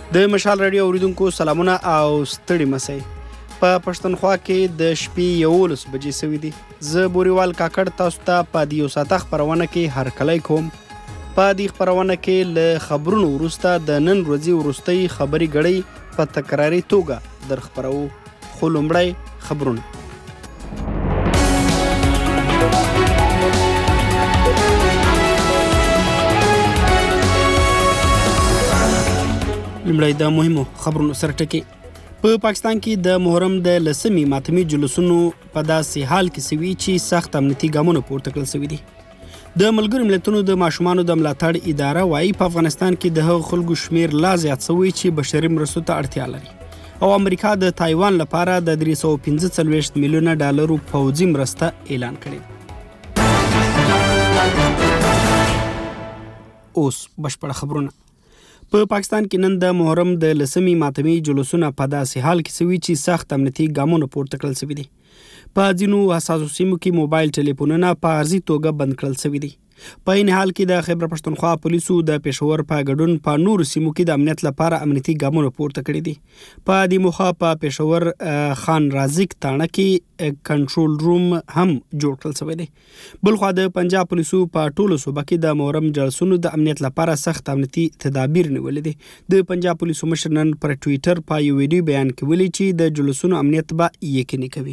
د مشال رادیو اوریدونکو سلامونه او ستړي مسئ. په پښتونخوا کې د شپې 11 بجې سوي دي. زه بوريوال کاکړ تاسو ته په دیو ساته خبرونه کې هرکلی کوم. په دې خبرونه کې له خبرونو وروسته د نن ورځې وروستۍ خبري غړي په تکراري توګه در خبرو. خو لومړی خبرونه. لمړی د مهمو خبرونو سره ټکی. په پاکستان کې د محرم د 10مې ماتمي جلوسونو په داسې حال کې سوي چې سخت امنیتي ګامونه پورته کړل سوي دي. د ملګرو ملتونو د ماشومانو د ملاتړ اداره وايي په افغانستان کې د هغو خلکو شمیر لا زیات سوی چې بشري مرستو ته اړتیا لري. او امریکا د تایوان لپاره د 345 میلیونه ډالرو پوځي مرسته اعلان کړې. اوس بشپړ خبرونه. په پاکستان کې نن د محرم د 10مې ماتمي جلوسونه په داسې حال کې سوي چې سخت امنیتي ګامونه پورته کړل سوي دي. په ځینو حساسو سیمو کې موبایل ټلیفونونه په عارضي توګه بند کړل سوي دي. په این حال کې د خیبر پښتونخوا پولیسو د پېښور په ګډون په نورو سیمو کې د امنیت لپاره امنیتي ګامونه پورته کړي دي. په دې موخه په پېښور خان رازق تاڼه کې کنټرول روم هم جوړ کړل شوی دی. بلخوا د پنجاب پولیسو په ټولو صوبه کې د محرم جلسونو د امنیت لپاره سخت امنیتي تدابیر نیولې دي. د پنجاب پولیسو مشر نن پر ټویټر په یو ویډیو بیان کې ویلي چې د جلسونو امنیت به یقیني کوي.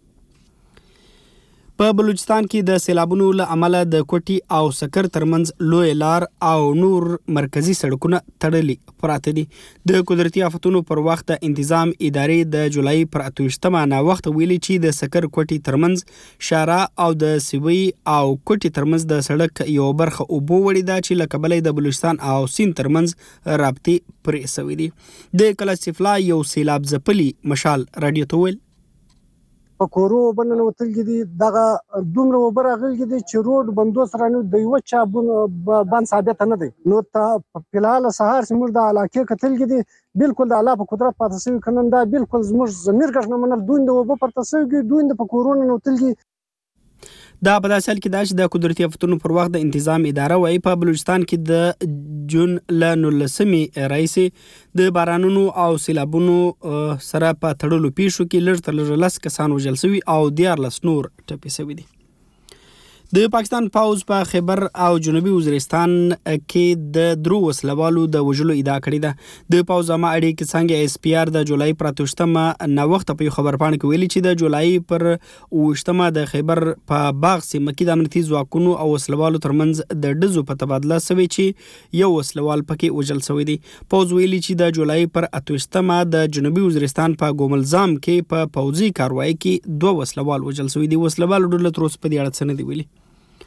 په بلوچستان کې د سیلابونو له امله د کوټي او سکر ترمنځ لوی لار او نور مرکزی سړکونه تړلي پراته دي. د قدرتي آفتونو پر وخت د انتظام ادارې د جولای پر 28مه نا وخت ویلي چې د سکر کوټي ترمنځ شارع او د سوي او کوټي ترمنځ د سړک یو برخه اوبو وړي ده چې لکه بلې د بلوچستان او سیند ترمنځ رابطې پرې سوي دي. د کلاسفلا یو سیلاب ځپلي مشال رادیو ته ویل په کورو وبننه وتل دي دغه دومره وبر اغل دي چې روډ بندوس رانه د یو چا باندې ثابت نه دي. نو ته په الحال سهار سمور د علاقه کتل دي بالکل د الله په قدرت پاتې شوی کنن دا بالکل زموږ زمير ګرځنه منل دوی د وب پر تسوي دوی د کورونو نوتل دي. دا په داسې حال کې دا چې د قدرتي آفتونو پر وخت د انتظام اداره وايي په بلوچستان کې د جون له 19مې راهیسې د بارانونو او سیلابونو سره په تړلو پیښو کې لږ تر لږه 10 کسان وژل شوي او 14 نور ټپي شوي دي. د پاکستان پوځ په خیبر او جنوبي وزیرستان کې د درو وسلوالو د وژلو ادعا کړې ده. د پوځ عامه اړیکې څنګه اس پی آر د جولای پر 28مه نا وخت په خبرپاڼه کې ویلي چې د جولای پر 28مه د خیبر په باغ سیمه کې د امنیتي ځواکونو او وسلوالو ترمنځ د ډزو په تبادله شوی چې یو وسلوال پکې وژل شوی دی. پوځ ویلي چې د جولای پر 28مه د جنوبي وزیرستان په ګوملزام کې په پوځي کاروایی کې 2 وسلوال وژل شوی دي. وسلوال ډله تر اوسه په دې اړه څه نه دی ویلي.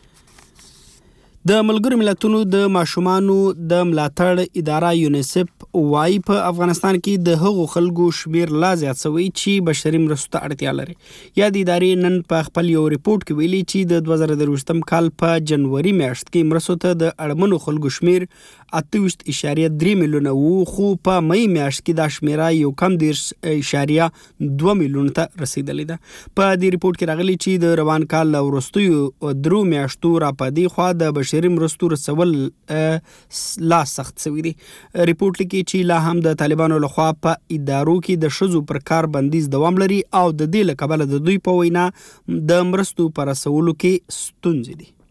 د ملګرو ملتونو د ماشومانو د ملاتړ اداره یونیسف وايي په افغانستان کې د هغو خلکو شمیر لا زیات شوی چې بشري مرستو ته اړتیا لري. یا د ادارې نن په خپل یو ریپورت کې ویلي چې د 2023 کال په جنوري میاشت کې مرستو ته د اړمنو خلکو شمیر 28.3 میلیونه وو، خو په مئی میاشت کې دا شمیره یو کم 10.2 میلیونه ته رسیدلې ده. په دې ریپورت کې راغلي چې د روان کال وروستیو درو میاشتو را پدې خوا د بشري مرستو رسول لا سخت شوی دی. ریپورت لیکي چې لا هم د طالبانو لخوا په ادارو کې د ښځو پر کار بندیز دوام لري او د دې له کبله د دوی په وینا د مرستو پر رسولو کې ستونزې دي.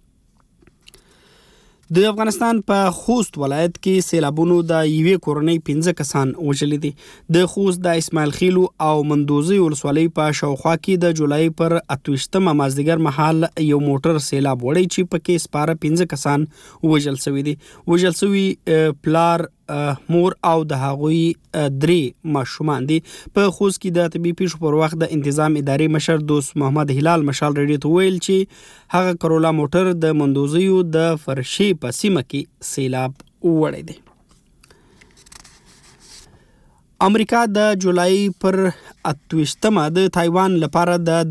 د افغانستان په خوست ولایت کې سیلابونو د یوې کورنۍ 15 کسان وژلي دي. د خوست د اسماعیل خیلو او مندوزي ولسوالۍ په شاوخوا کې د جولای پر 28مه مازدیګر مهال یو موټر سیلاب وړی چې پکې سپاره 15 کسان وژل شوي دي. وژل شوي پلار مور او د هغوی 3 ماشومان دي. په خوست کې د طبي پیښو پر وخت د انتظام ادارې مشر دوست محمد هلال مشال رادیو ته ویل چې هغه کرولا موټر د مندوزیو د فرشي په سیمه کې سیلاب وړی دی. امریکا د جولای پر 28مه د تایوان لپاره د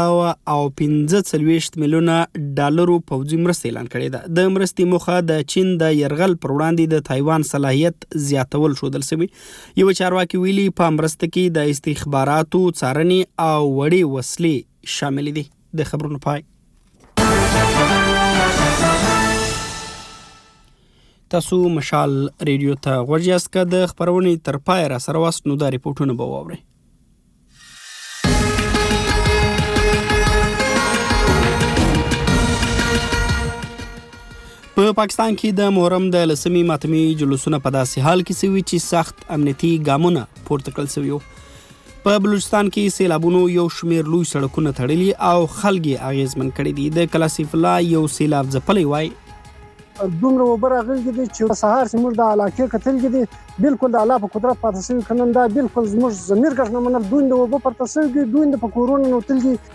345 میلیونه ډالرو پوځي مرسته اعلان کړې ده. د مرستې موخه د چین د یرغل پر وړاندې د تایوان صلاحیت زیاتول ښودل شوی. یو چارواکي ویلي په مرسته کې د استخباراتو څارنې او وړې وسلې شامل دي. د خبرونو پای. تاسو مشال ریډیو ته غوږ یاست که د خپرونې تر پای را سره واست نو دا ریپورټونه به واورئ. په پاکستان کې د محرم د 10مې ماتمې جلوسونه په داسې حال کې شوي چې سخت امنیتي ګامونه پورته کړل شوي وو. په بلوچستان کې سیلابونو یو شمېر لوی سړکونه تړلي او خلک یې اغېزمن کړي دي. د کلاسیف الله یو سیلاب ځپلی وای دومره اوبه راغلي دي چې سهار چې موږ د علاقې کتلې دي بالکل د الله په قدرت پاتې شوي که نن دا بالکل زموږ ضمیر ګټ نه منل دوی د اوبه پورته شوي دي دوی د په کورونو ننوتلي دي.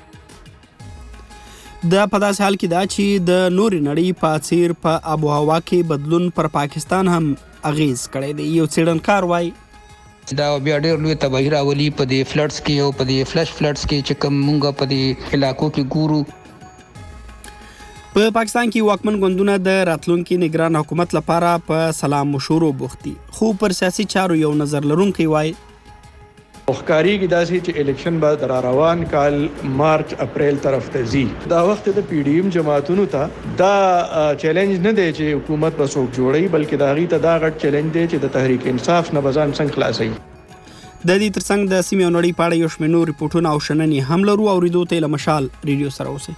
دا په داسې حال کې ده چې د نورې نړۍ په څیر په آب و هوا کې بدلون پر پاکستان هم اغېز کړی دی. یو څېړنکار وایي دا بیا ډېر لوی تباهي راولي په دې فلډس کې او په دې فلش فلډس کې چې کوم مونږ په دې علاقو کې ګورو. په پاکستان کې واکمن ګوندونه د راتلونکي نگران حکومت لپاره په سلام مشورو بوخت دي، خو پر سیاسي چارو یو نظر لرونکی وایي ښکارېږي داسې چې الیکشن به در روان کال مارچ اپریل طرف ته ځي. دا وخت د پی ډی ایم جماعتونو ته دا چیلنج نه دی چې حکومت به څوک جوړوي، بلکې د هغې ته دا غټ چیلنج دی چې د تحریک انصاف نه به ځان څنګه خلاصوي. د دې ترڅنګ د سیمې او نړۍ په اړه یو شمېر نور ریپورټونه او شننې هم لرو. اورېدو ته له مشال ریډیو سره اوسئ.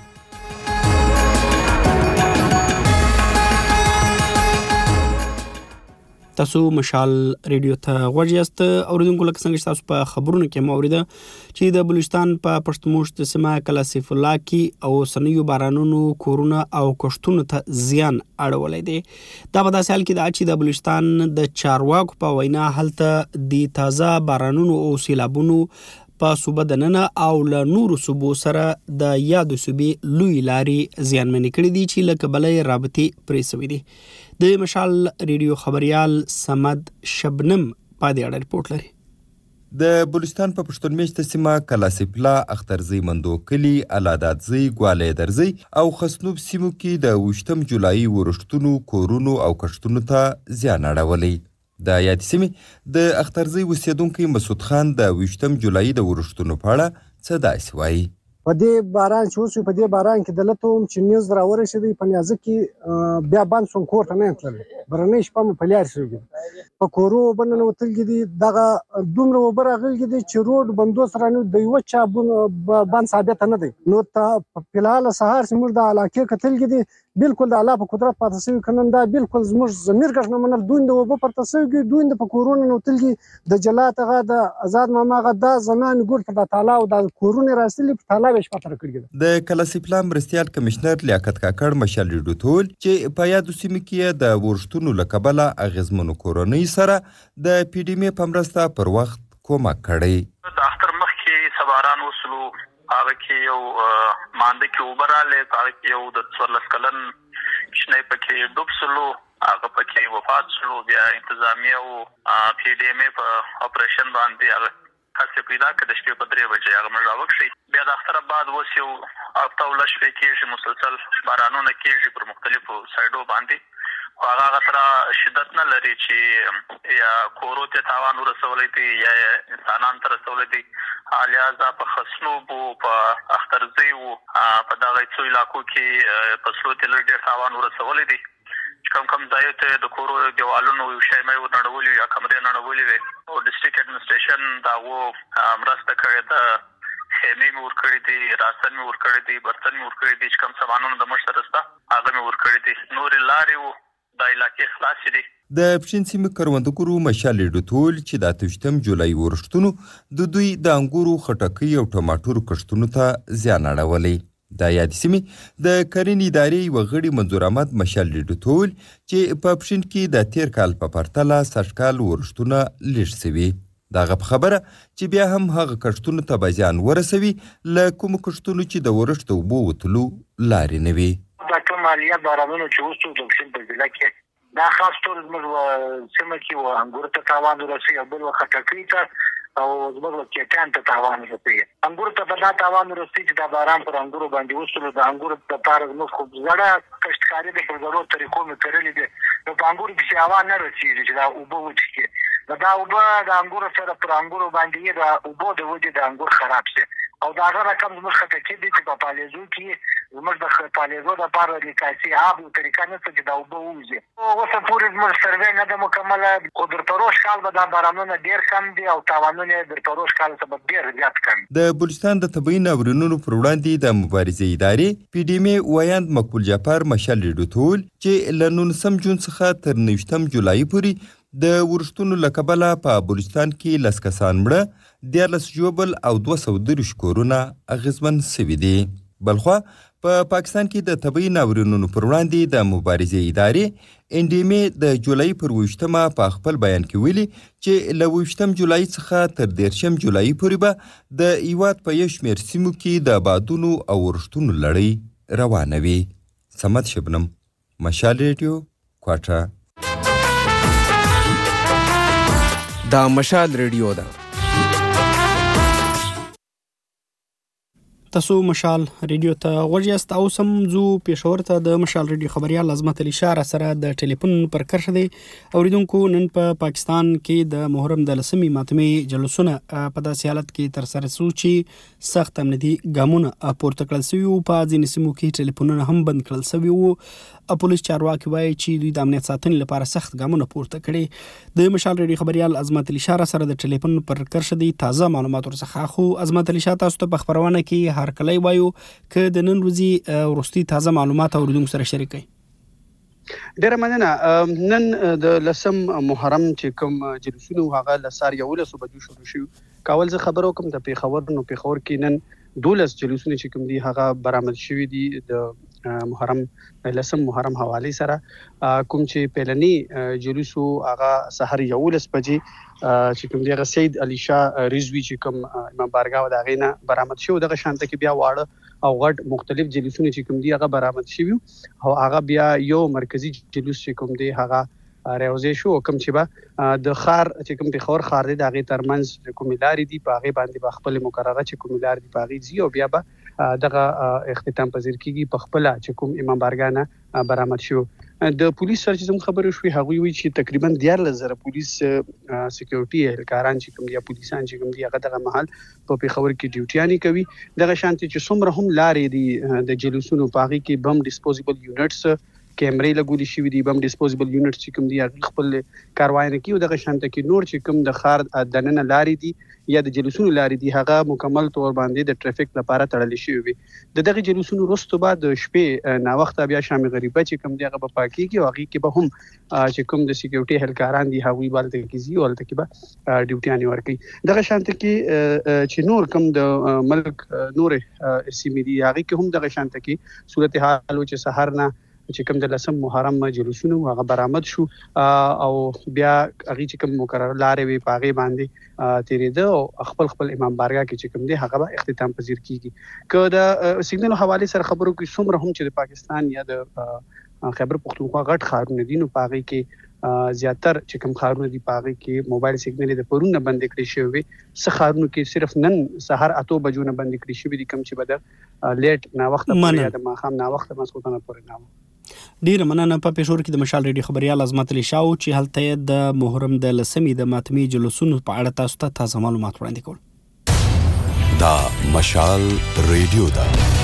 تاسو مشال ریډیو ته غوږ یاست. اوریدونکو لکه څنګه چې تاسو په خبرونو کې مو اوریده چې د بلوچستان په پښتموشت سیمه کلاسیف الله کې او سنیو بارانونو کورونه او کښتونو ته زیان اړولی دی. دا په داسې حال کې ده چې د بلوچستان د چارواکو په وینا هلته د تازه بارانونو او سیلابونو په صوبه دننه او له نورو صوبو سره د یادو صوبې لوی لارې زیانمنې کړي دي چې له کبله یې رابطې پرې شوي دي. د مشال ریډیو خبریال سمد شبنم په دې اړه ریپورټ لري. د بلوچستان په پښتون میشته سیمه کلاسیپلا، اخترزی مندو کلی، علادادزی، ګوالی درزی او خسنوب سیمو کې د 28 جولای ورښتونو کورونو او کښتونو ته زیان اړولی. د یاد سیمې د اخترزی اوسیدونکی مسعود خان د 28 جولای د ورښتونو په اړه څه داسې وایي. په دې باران چې اوس په دې باران کې دلته هم چې نیوز راورسېدی په نیازه کې بیا بند شوم، کور ته نه یم تللی. برنۍ شپه مې په لار شوي دي، په کورو اوبه ننوتلي دي. دغه دومره اوبه راغلي دي چې روډ بندوس رانه د یوه چا بند ثابته نه دی. نو په فلحال سهار چې موږ د علاقې کتلي دي بالکل د الله په قدرت پاتې شوي که نن دا بالکل زموږ ضمیر ګټ نه منل دوی د اوبه پورته شوي دي دوی د په کورونو ننوتلي دي. د جلات هغه د آزاد ماما هغه دا زنان ګور په تالا او د کورونه راستلي په تالا به شپه تر کړي. د کلاسیپلا مرستیال کمشنر لیاقت کاکړ مشال ریډیو ته ویل چې په یادو سیمو کې د ورښتونو له کبله اغېزمنو کورنۍ سره د پی ډي ام په مرسته پر وخت کومک کړی. د اختر مخکې سباران وسلو، هغه کې یو مانده کې اوبه راغلې، هغه کې یو د 14 کلن شنی پکې ډوب سلو، هغه پکې وفات سلو. بیا انتظامیه او پی ډي ام په اپریشن باندې هغه هڅې پیدا کړې د شپې په 3 بجې هغه مړ راوکړي. بیا د اختر بعد اوس یو هفته او لس شپې کېږي مسلسل بارانونه کېږي پر مختلفو سایډو باندې. هغه سره شدت نه لري چې یا کورو ته تاوان ورسولی دی یا انسانان ته رسولی دی. لہذا په خسنوب او په اخترزی او په دغه څو علاقو کې فصلو ته لږ ډېر تاوان ورسولی دی. کم ځایو ته د کورو دیوالونو یو شی مې ورنړولي یا کمرې نړولي وي او ډسټرکټ اډمنسټریشن د هغو مرسته کړې ده. خیمې مې ورکړې دي، راسن مې ورکړې دي، برتن مې ورکړې دي، چې کوم سامانونه د موږ سره شته هغه مې ورکړې دي. نورې لارې د علاقې خلاصې دي. د پښین سیمې کروندګرو مشال ریډیو ته ویل چې د 28 جولای ورښتونو د دوی د انګورو، خټکۍ او ټماټرو کښتونو ته زیان اړولی. د یاد سیمې د کرنې ادارې یوه غړي منظور احمد مشال ریډیو ته ویل چې په پښین کې د تیر کال په پرتله سږکال ورښتونه لږ شوي. د هغه په خبره چې بیا هم هغه کښتونو ته به زیان ورسوي له کومو کښتونو چې د ورښت اوبو وتلو لارې نه وي. دا کوم مالیات بارانونو چې اوس د پښین په ضلع کې دا خاص ټول زموږ سیمه کې و انګورو ته تاوان ورسوي او بل خټکۍ ته او زموږ کېټان ته تاوان ورسوي. انګورو ته به دا تاوان ورسوي چې دا باران پر انګورو باندې وسلو. د انګورو لپاره زموږ خو زړه کښتکاري د پر زړو طریقو مې کرلي دي. نو په انګورو کې هوا نه رسېږي چې دا اوبه وڅښي. دا اوبه د انګورو سره پر انګورو باندې د اوبو د وجې د انګور خراب شي او دا هغه رقم زموږ خټکي دي چې په پالیزو کې زموږ د پالېدو دپاره د کاسي آب یو طریقه نشته چې دا اوبه ووځي. اوسه پورې زموږ سروې نه ده مکمله، خو در پروش کال به دا بارانونه ډېر کم دي او تاوانونه یې در پروش کال څخه به ډېر زیات کم. د بلوچستان د طبیعي ناورینونو پر وړاندې د مبارزې ادارې پی ډي ایم وایاند مقبول جعفر مشال ریډوتول چې له 19 جون څخه تر 29 جولای پورې د ورښتونو له کبله په بلوچستان کې 10 کسان مړه، 13 ژوبل او 230 کورونه اغیزمن سوي دي. بلخوا په پاکستان کې د طبیعي ناورینونو پر وړاندې د مبارزې ادارې ان ډي ایم د جولای پر 20مه په خپل بیان کې ویلي چې له 20 جولای څخه تر 13 جولای پورې به د هیواد په یو شمېر سیمو کې د بادونو او ورښتونو لړۍ روانه وي. صمد شبنم، مشال ریډیو، کوټه. دا مشال ریډیو ده. تاسو مشال ریډیو ته غوږ یاست او سم زو پېښور ته د مشال ریډیو خبريال عظمت علي شاه سره د ټلیفون پر کرښه دی. اوریدونکو، نن په پاکستان کې د محرم د 10مې ماتمې جلوسونه په داسې حالت کې تر سره شو چې سخت امنیتي ګامونه پورته کړل شوي وو. په ځینې سیمو کې ټلیفونونه هم بند کړل شوي وو. پولیس چارواکي وایي چې دوی د امنیت ساتنې لپاره سخت ګامونه پورته کړي. د مشال ریډیو خبريال عظمت علي شاه سره د ټلیفون پر کرښه دی. تازه معلومات ورڅخه خو عظمت علي شاه تاسو ته په خبرونه کې هر کله وایو که د نن ورځې وروستي تازه معلومات اوریدونکو سره شریک کړئ. ډیره مننه. نن د 10 محرم چې کوم جلوسونه هغه له سار 11 بجو شروع شو. کاول زه خبرو کوم د پیښور کې نن 12 جلوسونه چې کوم دي هغه برآمد شوي دي د محرم 10 محرم حواله سره. کوم چې پهلنی جلوسو هغه سحر 11 بجې چې کوم دی هغه سید علي شاه رضوی چې کوم امام بارګاو دا غینه برآمد شو. دغه شانته کې بیا واړه او غټ مختلف جلوسونه چې کوم دی هغه برآمد شوي او هغه بیا یو مرکزی جلوس چې کوم دی هغه راوځي شو. کوم چې به د خار چې کوم پیښور خار دی د هغې ترمنځ کومې لارې دي په هغې باندې به خپل مقرره چې کومې لارې دي په هغې ځي او بیا به دغه اختتام پذیر کیږي په خپله چې کوم امام بارګاه نه برآمد شو. د پولیس سره چې زموږ خبرې شوې هغوی وایي چې تقریبا 14,000 پولیس سکیورټي اهلکاران چې کوم دي یا پولیسان چې کوم دي هغه دغه مهال په پیښور کې ډیوټیانې کوي. دغه شانتي چې څومره هم لارې دي د جلوسونو په هغې کې بم ډسپوزیبل یونټس کیمرې لګولې شوي دي. بم ډسپوزیبل یونټ چې کوم دي هغه خپل کاروای نه کوي. دغه شانته کې نور چې کوم د خار دننه لارې دي یا د جلوسونو لارې دي هغه مکمل تور باندې د ټریفیک لپاره تړلې شوي وي. دغه جلوسونو وروسته بعد د شپې ناوخته بیا شام غریبه چې کوم دی هغه به پاکيږي او هغه کې به هم چې کوم د سکیورټي اهلکاران دي هغوی بالته کیږي او الته کې به ډیوټیانې ورکوي. دغه شانته کې چې نور کوم د ملک نور سیمې دي هغه کې هم دغه شانته کې صورتحال چې سحر نه چې کوم د 10 محرم جلوسونه هغه برآمد شو او بیا هغه چې کوم مقرره لارې وي په هغې باندې تیرېده او خپل امام بارګاه کې چې کوم دی هغه به اختتام پذیر کیږي. که د سیګنل حوالې سره خبرو کې څومره هم چې د پاکستان یا د خیبر پختونخوا غټ ښارونه دي نو په هغې کې زیاتر چې کوم ښارونه دي په هغې کې موبایل سیګنل د پرون نه بندې کړې شوي وي. څه ښارونو کې صرف نن سهار 8 بجو نه بندې کړې شوي دي کوم چې به د لیټ ناوخته پورې یا د ماښام ناوخته ماسخوتنه پورې نه. ډیره مننه. په پېښور کې د مشال ریډیو خبريال عظمت علي شاه چې هلته د محرم د 10مې د ماتمې جلوسونو په اړه تاسو ته تازه معلومات وړاندې کول. دا مشال ریډیو ده.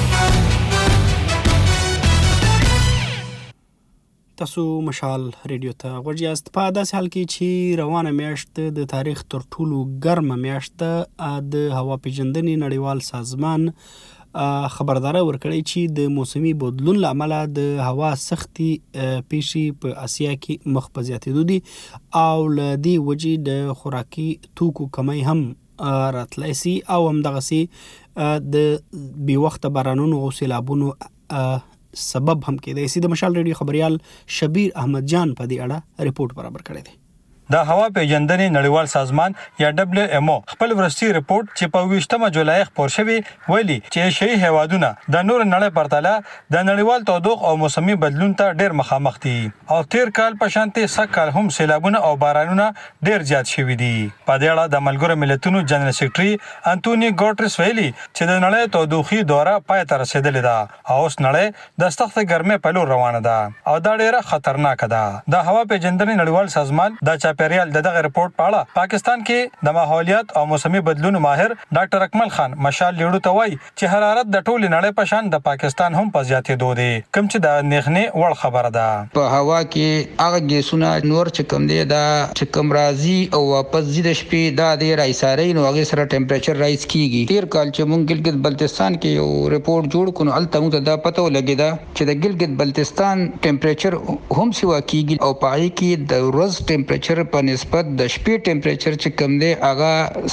تاسو مشال ریډیو ته غوږ یاست. په داسې حال کې چې روانه میاشت د تاریخ تر ټولو ګرمه میاشت د هوا پیژندنې نړیوال سازمان خبرداری ورکړی چې د موسمي بدلون له امله د هوا سختي پیښې په اسیا کې مخ په زیاتېدو دي او له دې وجې د خوراکي توکو کمی هم راتلی سي او همدغسې د بې وخته بارانونو او سیلابونو سبب هم کېدای سي. د مشال ریډیو خبريال شبیر احمد جان په دې اړه ریپورت برابر کړی دی. د هوا پیژندنې نړیوال سازمان یا WMO خپل ورستي ریپورت چې په 20 جولای خپور شوی ویلي چې شي هیوادونه د نور نړۍ پرتله د نړیوال تودوخه او موسمي بدلون ته ډېر مخامخ دي او تیر کال په شانتي سکهال هم سیلابونه او بارانونه ډېر زیات شوي دي. په دې اړه د ملګرو ملتونو جنرال سیکریټري انټونی ګوټرس ویلي چې د نړۍ تودوخي دوره پای ته رسیدلې ده او اوس نړۍ د سخت ګرمۍ په لور روانه ده او دا ډېره خطرناک ده. د هوا پیژندنې نړیوال سازمان د چاپیریال دغه رپورت په اړه پاکستان کې د ماحولیات او موسمي بدلون ماهر ډاکټر اکمل خان مشال لیړو ته وایي چې حرارت د ټول نړۍ په شان د پاکستان هم په زیاتېدو دی کوم چې د اندېښنې وړ خبره ده. په هوا کې هغه ګیسونه نور چې کوم دی دا چې کوم راځي او واپس ځي د شپې دا د رایساري نو هغه سره ټمپریچر رایز کیږي. تیر کال چې مونږ ګلګت بلتستان کې یو ریپورت جوړ کړو الته موږ ته دا پته ولګیدا چې د ګلګت بلتستان ټمپریچر هم سیوا کیږي او پای کې د ورځ ټمپریچر په نسبت د شپې ټمپریچر چې کوم دی هغه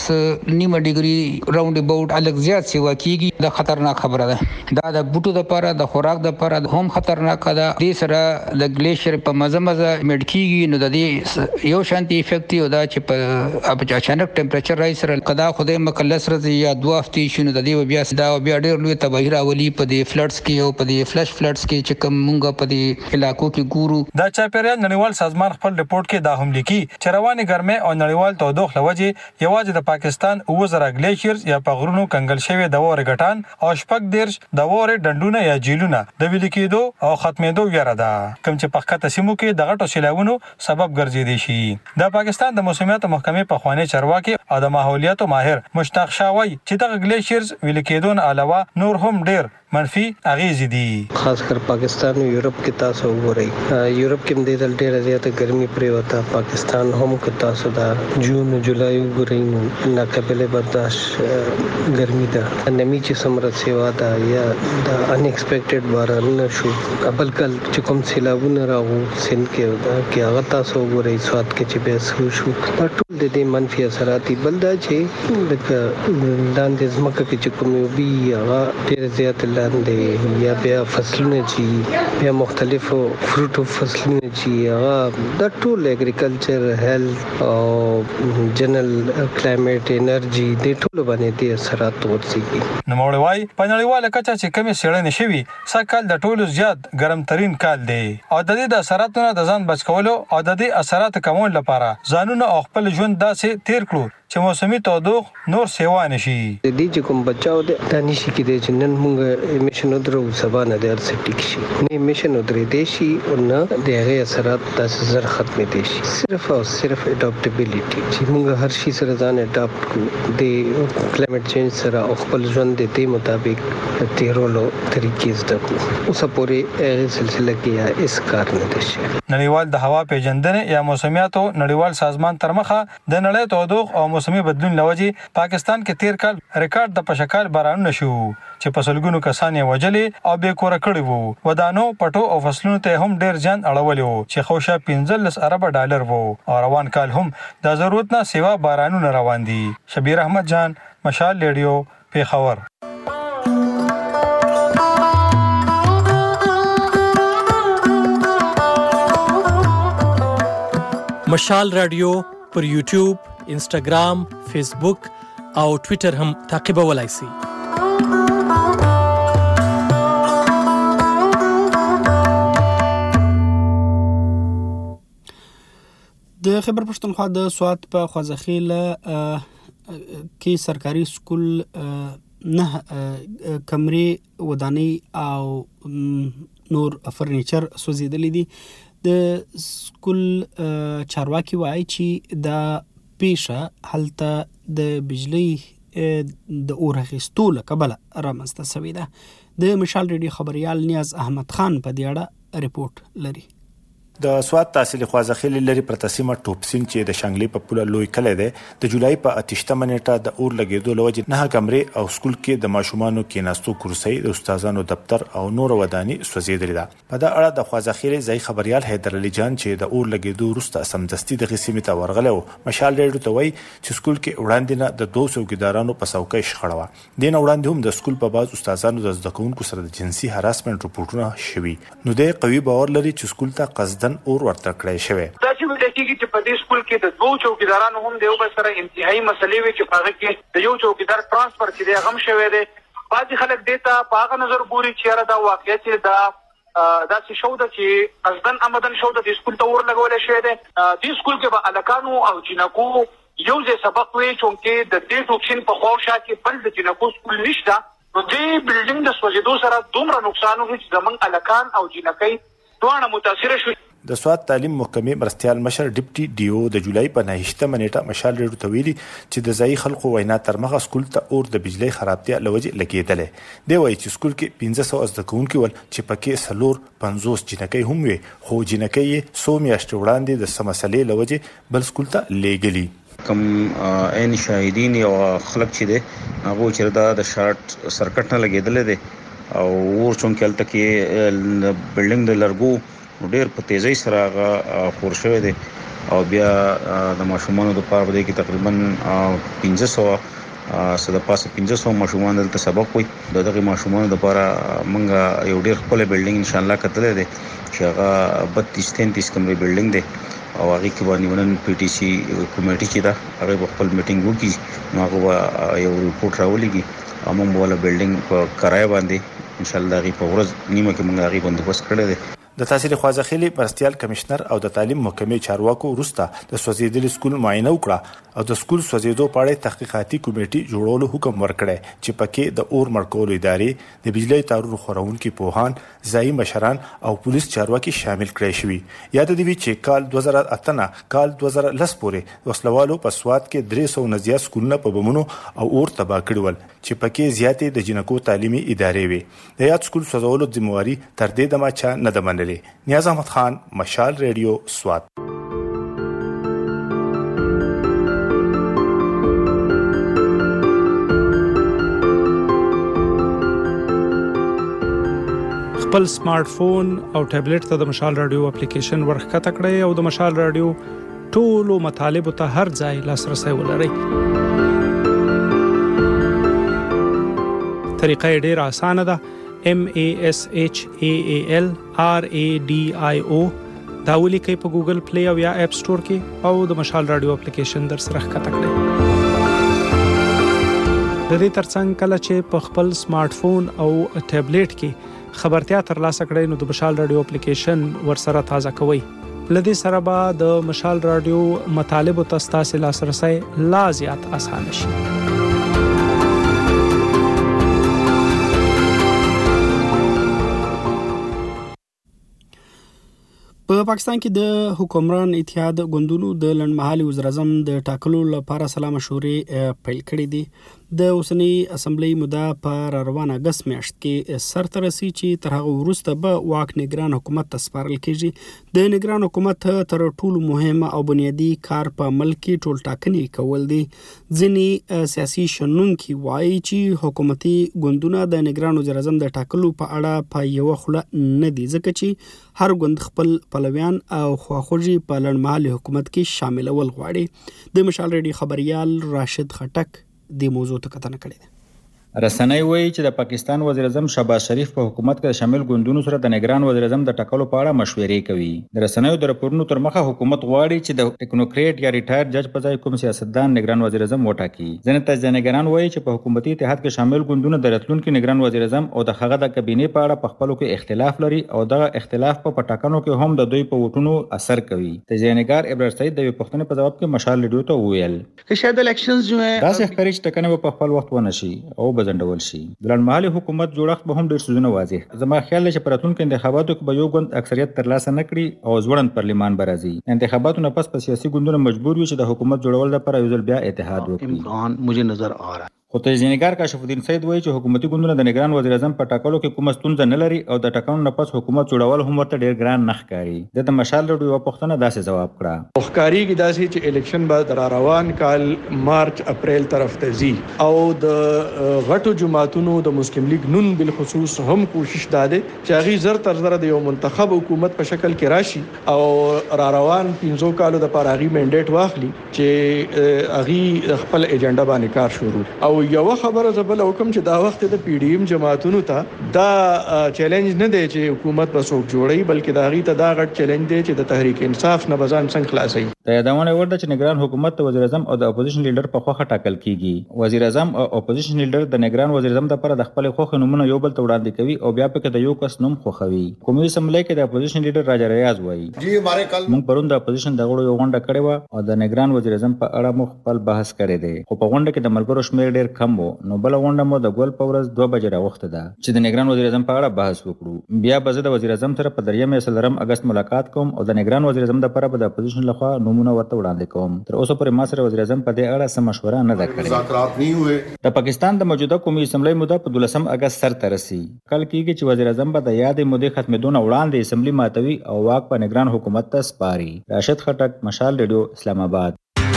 9 ډیګري راوند اباوت الګ زیات سیوا کیږي. دا خطرناک خبره ده. دا د بوټو لپاره د خوراک لپاره هم خطرناک ده. دې سره د گلیشیر په مزه میډ کیږي نو د دې یو شانتي افیکټ یو دا چې په اچانک ټمپریچر رایز سره قدا خدای مکلس راځي یا 2 هفتې شنو د دې بیا ډېر لوی تباہی راولي په دې فلډز کې او په دې فلش فلډز کې چې کوم مونږ په دې علاقو کې ګورو. دا چاپیریال نړیوال سازمان خپل رپورت کې دا هم لیکي چې رواني ګرمۍ او نړیوال تودوخه لوجه یوازې د پاکستان 2000 گلیشیرز یا په غرونو کنګل شوی د وره غټان او شپږ دیرش د وره ډنډونه یا جیلونه د ویل کېدو او ختمېدو یاره ده کوم چې په خطه سیمو کې د غټو سیلاوونو سبب ګرځېدي شي. د پاکستان د موسمیات محکمې په خوانی چارواکي او د ماحولیات ماهر مشتاق شاوی چې د گلیشیرز ویل کېدو نه علاوه نور هم ډېر منفي اغیز دي. خاص کر پاکستان او یورپ کې تاسو وګورئ یورپ کې د ډېر زیاته ګرمي پرې وتا پاکستان هم کې تاسو دا جون جولای وګورئ نو ناقابل برداشت ګرمي ده. نمی چې سمره سیوا ده یا د ان ایکسپیکټډ باران شو قبل کل چې کوم سیلابونه راغو سن کې هغه تاسو وګورئ سواد کې چې به شو دا ټول د دې منفي اثرات بل دا چې د لاندې ځمکه کې چې کوم وی هغه ډېر زیات لاندې یا بیا فصلونه چې بیا مختلفو فروټو فصلونه چې هغه د ټول اګریکلچر هیلث او جنرال کلایمټ انرژي د ټول باندې د اثرات ورسیږي. نو موړوي په نړیواله کچه چې کمی سړنه شوي سکهال د ټولو زیات ګرم ترين کال دی او د دې د اثراتونو د ځان بچ کولو او د دې اثرات کمول لپاره ځانونه او خپل ژوند داسې تیر کړو چې موسمي تودوخه نور سیوا نشي. د دې چې کوم بچاو د دانشي کې د جنن مونږ امیشن درو سبا نه د ارسټیک شي نه امیشن درې دي شي او نه د هغه اثرات تاسو زر ختمې دي شي. صرف او صرف اډاپټیبিলিټي چې مونږ هر شي سره ځان اډاپټ کو د کلایمټ چینج سره او خپل ژوند د دې مطابق تیرولو طریقې زده کو اوس پورې هغه سلسله کې اس کار نه دي شي. نړیوال د هوا پیژندنې یا موسمیاتو نړیوال سازمان تر مخه د نړۍ تودوخه او موسمي بدلون لوجه پاکستان کې تیر کال ریکارډ د پشکال بارانونه شو چې په سلګونو کسان یې وجلې او بې کور کړي وو. ودانو پټو او فصلونو ته هم ډیر ځان اړولې وو چې خوشا 15 ارب ډالر وو او روان کال هم د ضرورت نه سیوا بارانونه روان دي. شبیر احمد جان مشال ریډیو پیښور. مشال رادیو پر یوټیوب، انسټاګرام، فیسبوک او ټوئیټر هم تعقیبولای شئ. د خیبر پښتونخوا د سوات په خوځخیل کې سرکاري سکول نه کمرې ودانۍ او نور فرنیچر سوځېدلې دي. د سکول چارواکي وایي چې دا پیښه هلته د بجلی د اور اخیستو له کبله رامنځته شوې ده. د مشال ریډیو خبريال نیاز احمد خان په دې اړه رپورت لري. د سوات تحصیل خوازخیل لري پر تسمه ټوپسین چې د شنګلې په پوله لوی کله ده د جولای په 28 نیټه د اور لګیدو لوجه نه کمرې او سکول کې د ماشومانو کې ناستو کرسي د استادانو دفتر او نور وداني سوځیدل ده. په دا اړه د خوازخیل ځای خبريال حیدر علي جان چې د اور لګیدو وروسته سمدستي د قسمه ته ورغلو مشال ریډیو ته وای چې سکول کې وړاندې نه د 200 ګدارانو په څوکۍ شخړه دین وړاندې هم د سکول په باز استادانو د زدکونکو سره د جنسي هراسمنت رپورټونه شوي. نو د قوي باور لري چې سکول ته قصدن اور ورته کړی شوی. دا چې ویل کېږي چې په دې سکول کې د 2 چوکیدارانو هم د یو بل سره انتهایی مسلې وي چې په هغه کې د یو چوکیدار ترانسفر چې دی غم شوی دی. بعضې خلک دې ته په هغه نظر ګوري چې یاره دا واقعیت چې داسې شو ده چې قصدن عمدن شو ده د سکول ته اور لګولی شوی دی. دې سکول کې به هلکانو او جینکو یو ځای سبق وی چونکې د دې ټوکسین په خواوشا کې بل د جینکو سکول نشته. نو دې بلډینګ د سوځېدو سره دومره نقصان وکړي چې زموږ هلکان او جینکۍ دواړه متاثره شو. د سواد تعلیم محکمې مرستيال مشر ډیپټي ډي او د جولای په 9مه نیټه مشال ریډیو ته ویلي چې د ځای خلکو وینا تر مخه سکول ته اور د بجلی خرابتیا لوجه لګیدلې دی وایي چې سکول کې 1500 زده کوونکي ول چې پکې 50 جنکۍ هم وي خو جنکۍ 100 میاشتې وړاندې د سمسلې لوجه بل سکول ته لېګلي کم عین شاهدین او خلک چې دي هغه چې د شارټ سرکټ نه لګیدل دي او ور چون کېل تکي بلډینګ د لرګو ډېر په تیزی سره هغه خور شوی دی او بیا د ماشومانو د پاره د کې تقریبا 1500 صد پاسه 1500 ماشومان دلته سبق وي دغه ماشومانو د پاره مونږه یو ډېر خپل بلډینګ ان شاء الله کتلې دي چې هغه 32-33 کمرې بلډینګ دی او هغه کې باندې ونن پی ټی سی کمیټي چې دا هغه خپل میټینګ وکړي نو هغه یو ریپورت راولېږي امون بوله بلډینګ په کرای باندې ان شاء الله غي په ورځ نیمه کې موږ غي بندوبست کړی دی د تحصیل خوازخیلی مرستيال کمشنر او د تعلیم محکمې چارواکو وروسته د سوځیدل سکول معاینه وکړه او د سکول سوځیدو په اړه تحقیقاتي کمیټې جوړولو حکم ورکړی چې پکې د اور مړکولو ادارې د بجلی تارونو خورونکو پوهان ځایي مشران او پولیس چارواکي شامل کړي شوی یاد دی چې کال 2008 نه کال 2010 پورې وسلوالو په سواد کې 300 نه زیات سکولونه په بمونو او اور تباہ کړول چې پکې زیاتې د جنکو تعلیمي ادارې وي د یاد سکول سوځولو ذمہواری تر دې دمه چا نه دمنلې نیاز احمد خان مشال ریډیو سوات خپل سمارټ فون او ټابلیټ ته د مشال رادیو اپلیکیشن ورخکته کړئ او د مشال رادیو ټولو مطالبه ته هر ځای لاسرسي ولرئ. طریقه ډیره اسانه ده. MASHAAL RADIO دا ولیکئ په ګوګل پلی او یا اپ سٹور کې او د مشال رادیو اپلیکیشن در سره ښکته کړئ. د دې ترڅنګ کله چې په خپل سمارټ فون او ټابلیټ کې خبرتیا ترلاسه کړئ نو د مشال رادیو اپلیکیشن ورسره تازه کوئ. لدې سره به د مشال رادیو مطالب ته ستاسو لاسرسي لا زیات اسانه شي. په پاکستان کې د حکمران اتحاد ګوندونو د لنډمهالي وزیراعظم د ټاکلو لپاره سلا مشورې پیل کړې دي. د اوسنی اسمبلی موده په روانه اگست میاشت کې سرته رسي چې تر هغه وروسته به واک نگران حکومت ته سپارل کېږي. د نگران حکومت تر ټولو مهمه او بنیادی کار په عمل کې ټول ټاکنې کول دي. ځینې سیاسي شنونکي وایي چې حکومتي ګوندونه د نگران وزیراعظم د ټاکلو په اړه په یو خوله نه دي ځکه چې هر ګوند خپل پلویان او خواخوږي په لنډمهالي حکومت کې شاملول غواړي. د مشال ریډیو خبريال راشد خټک د موضوع ته کتنه کړې ده. رسنۍ وایي چې د پاکستان وزیر اعظم شهباز شریف په حکومت کې شامل ګوندونو سره د نگران وزیر اعظم د ټاکلو په اړه مشورې کوي. د رسنیو د راپورونو تر مخه حکومت غواړي چې د ټیکنوکریټ یا ریټایر جج په ځای کوم سیاستدان نگران وزیر اعظم وټاکي. ځینې تجزیه‌نګاران وایي چې په حکومتي اتحاد کې شامل ګوندونه د راتلونکي نگران وزیر اعظم او د هغه د کابینې په اړه په خپلو کې اختلاف لري او دغه اختلاف په ټاکنو کې هم د دوی په ووټونو اثر کوي. تجزیه‌نګار ابراهیم سعید د پښتنې په جواب کې مشال ریډیو ته وویل چې شاید الیکشنز جو ہے دا څه ښکاري چې ټاکنې په خپل وخت ونه شي او بزندول شي. د لنډمهالي حکومت جوړښت به هم ډېر څه واضح. زما خیال دی چې په راتلونکو انتخاباتو کې به یو ګوند اکثریت ترلاسه نه کړي او ځوړند پارلیمان به راځي. انتخاباتو نه پس په سیاسي ګوندونو مجبور وي چې د حکومت جوړول لپاره یو ځل بیا اتحاد وکړي. امکان مجھے نظر آ رہا ہے. خو تجزیه‌نګار کاشف الدین سید وایي چې حکومتي ګوندونه د نگران وزیر اعظم په ټاکلو کې کومه ستونزه نه لري او د ټاکنو نه پس حکومت جوړول هم ورته ډېر ګران نه ښکاري. د مشال رادیو پښتنه داسې جواب کړه ښکاری کې داسې چې الیکشن به در روان کال مارچ اپریل طرف ته ځي او د غټو جماعتونو د مسلم لیگ نون بل خصوص هم کوشش داده چې هغه زر تر زر د یو منتخب حکومت په شکل کې راشي او را روان 500 کالو د لپاره هغه منډیټ واخلي چې هغه خپل ایجنډا باندې کار شروع او یو خبره بل حکم چې دا وخت د پی ډی ایم جماعتونو ته دا چیلنج نه دی چې حکومت به څوک جوړي بلکې دا غي ته دا غټ چیلنج دی چې د تحریک انصاف نه بزان څنګه خلاصي. د یادونه ورده چې نگران حکومت د وزیر اعظم او د اپوزیشن لیډر په خوخه ټاکل کیږي. وزیر اعظم او اپوزیشن لیډر د نگران وزیر اعظم لپاره د خپل خوخه نمونه یو بل ته وړاندې کوي او بیا پکې د یو کس نوم خوخوي. قومي اسمبلی کې د اپوزیشن لیډر راجا ریاض وایي موږ پرون د اپوزیشن د غړو یو غونډه کړې و او د نگران وزیر اعظم په اړه مو خپل بحث کړی دی خو په غونډه کې د ملګرو شمیر ډیر ډیر کم وو نو بل غونډه مو د ګول په ورځ 2 بجې راوخته ده چې د نگران وزیر اعظم په اړه بحث وکړو بیا به زه د وزیر اعظم سره په 3 اگست ملاقات کوم او د نگران وزیر اعظم د لپاره د اپوزیشن لخوا نمونه ورته وړاندې کوم تر اوسه پورې ما سره وزیر اعظم په دې اړه سم مشوره نه ده کړې مذاکرات نه ہوئے د پاکستان د موجوده قومي اسمبلی موده په 12 اگست سر ترسي کل کېږي چې وزیر اعظم به د یادې مودې ختمېدو نه وړاندې اسمبلی ماتوي او واک په نگران حکومت ته سپاري راشد خټک مشال ریډیو اسلام آباد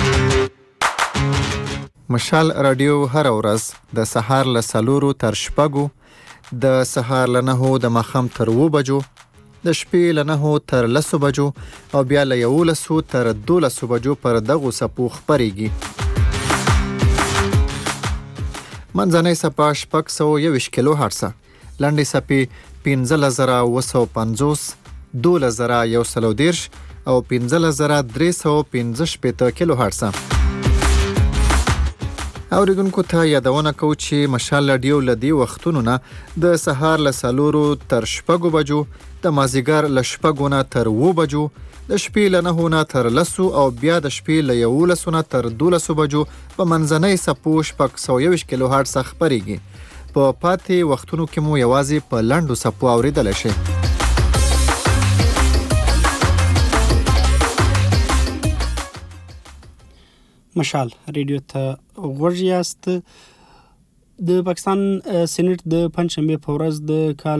مشال رادیو هر ورځ د سهار له 4 تر 6 د سهار له 9 د ماښام تر 2 بجو د شپې له 9 تر 10 بجو او بیا له 11 تر 12 بجو پر دغو سپو خپرېږي منځنۍ سپه 621 کیلو هرتز لنډې سپې 15950 12110 او 15315 کیلو هرتز اوریدونکو ته یادونه کوو چې مشال رادیو لدی وختونو نه د سهار له 4 تر 6 بجو د مازیګر له 6 نه تر 2 بجو د شپې له 9 نه تر 10 او بیا د شپې له 11 نه تر 12 بجو په منځنۍ سپو 621 کیلو هرتز خپرېږي په پاتې وختونو کې مو یوازې په لنډو سپو اوریدل شي مشال ریډیو ته غوږ یاست د پاکستان سېنات د پنځشنبه په ورځ د کال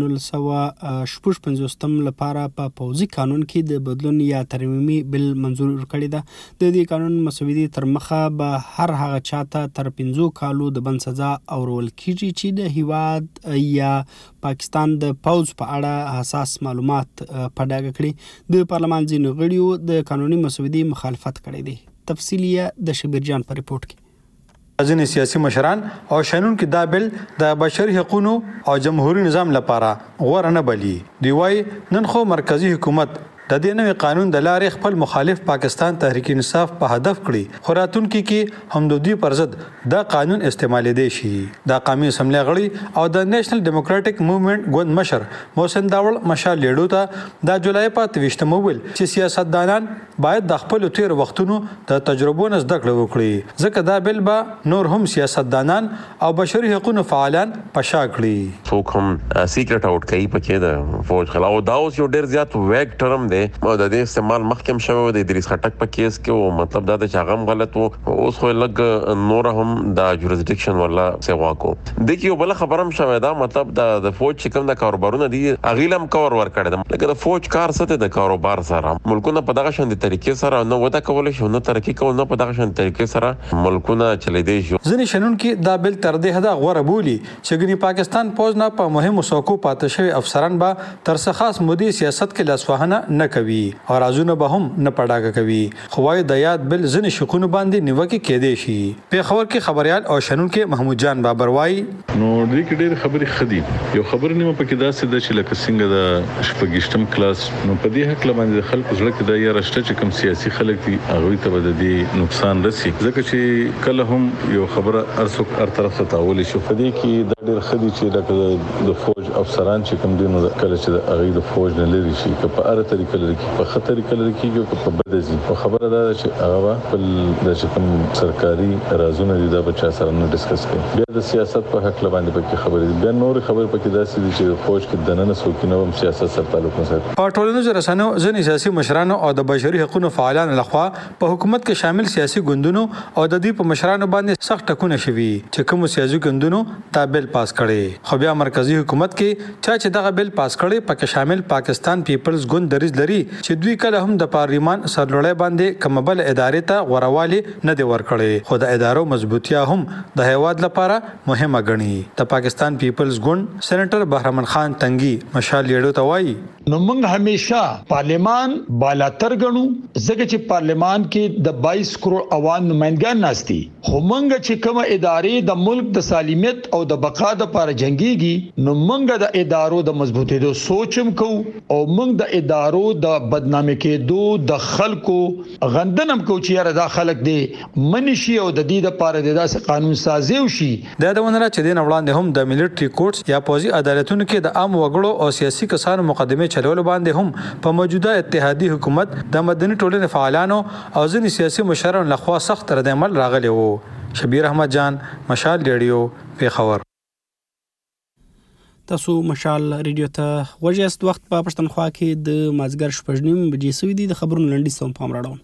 1956 لپاره په پوځي قانون کې د بدلون یا ترمیمي بل منظور کړی ده د دې قانون مسودې تر مخه به هر هغه چاته تر 15 کالو د بند سزا اورول کیږي چې د هیواد یا پاکستان د پوځ په اړه حساس معلومات په ډاګه کړي د پارلمان ځینو غړیو د قانوني مسودې مخالفت کړی دی تفصیلیه د شبیر جان په ریپورت کې ځینې سیاسي مشران او شنون کې دا بل د بشري حقوقو او جمهوریت نظام لپاره غوړه نه بلی دی وای نن خو مرکزی حکومت د دې نوې قانون د لارې خپل مخالف پاکستان تحریک انصاف په هدف کړی خوراتون کې همدودي پر ضد دا قانون استعمال دی شي دا قومي اسمبلی غړي او د نېشنل ډیموکراټک موومېنټ ګوند مشر محسن داول مشال لیډو ته د جولای په 23 موبایل چې سیاستدانان باید د خپل تیر وختونو د تجربو نه زده کړه وکړي ځکه دا بل به نور هم سیاستدانان او بشري حقوقو فعالان پشا کړي څوک هم سیکرټ اوټ کوي پکې د فوج خلاف دا اوس یو ډیر زیات ویګ ټرم او د دې استعمال مخکم شوی د ادریس خټک په کیس کې او مطلب دا چې هغه غلط وو اوس خو لګ نور هم د جوریسډکشن ولا سیوا کو د کیو بل خبرم شوی دا مطلب د فوج چې کوم د کاروبارونه دي اغیلم کور ور کړی لکه د فوج کار ست د کاروبار سره ملکونه په دغه شان طریقې سره نو ودا کول شي نو ترقی کول نو په دغه شان طریقې سره ملکونه چلی دی شو ځنې شنن کې دا بل تر دې حدا غوړه بولی چې ګنی پاکستان پوز نه په مهمو څوکو پاتې شوی افسران به تر څه خاص مودي سیاست کې لاسوهنه نه کوي او رازونه به هم نه پډاګه کوي خوای د یاد بل ځنې شکونه باندې نیوکه کېدې شي په خبر کې خبريال او شنن کې محمود جان بابر وای نو دې کې ډېر خبري خدي یو خبر نیمه پکې داسې د چې لکه څنګه د شپږشتم کلاس نو په دې حق باندې خلکو زړه کې د یا رشته چې کوم سیاسي خلک دي هغه ته د دې نقصان رسي ځکه چې کله هم یو خبره ارڅوک ار طرف ته تاول شي په دې کې د ډېر خدي چې د فوج افسران چې کوم دي نو کله چې هغه د فوج نه لري شي که په اړه طریقه لري په خطر کله کېږي او په بدزي په خبره دا چې هغه په د کوم سرکاري رازونه دي دا بچا سره نه ډیسکس کوي بیا د سیاست په حق باندې پکې خبرې دي بیا نور خبر پکې داسې دي چې فوج کې دننه سوکینه هم سیاست سره تعلق نه ساتي په ټولنیزو رسنیو ځینې سیاسي مشرانو او د بشري حقوقو فعالانو لخوا په حکومت کې شامل سیاسي ګوندونو او د دې په مشرانو باندې سخت ټکونه شوي چې کوم سیاسي ګوندونو دا بل پاس کړي خو بیا مرکزی حکومت کې چې دغه بل پاس کړي پکې شامل پاکستان پیپلز ګوند دریز لري چې دوی کله هم د پارلیمان سرلوړی باندې کوم بل ادارې ته غوړوالی نه دی ورکړي خو د ادارو مضبوطیا هم د هیواد لپاره مهمه ګڼي د پاکستان پیپلز ګوند سېنیټر بهرمن خان تنګي مشال لیډو ته وایي نو موږ همیشه پارلیمان بالاتر ګڼو ځکه چې پارلیمان کې د 22 کروڑ عوام نمائندګان ناشتي خو موږ چې کوم ادارې د ملک د سالمیت او د بقا لپاره جنگيږي نو موږ د ادارو د مضبوطېدو سوچم کوو او موږ د ادارو د بدنامي کېدو د خلکو غندنم کو چې یاره دا خلک دی منشي او د دې لپاره د داسې قانون سازي وشي. دا د ونره چې د وړاندې هم د ملټري کورټس یا پوځي عدالتونو کې د عام وګړو او سیاسي کسانو مقدمه چلول باندې هم په موجوده اتحادي حکومت د مدني ټولنې فعالانو او ځینې سیاسي مشرانو لخوا سخت رد عمل راغلی وو. شبیر احمد جان، مشال ریډیو، پیښور. تاسو مشال ریډیو ته غوږیاست. وخت په پښتونخوا کې د مازیګر 6:30 بجې سوي دي. د خبرونو لنډیز ته پام راوړم.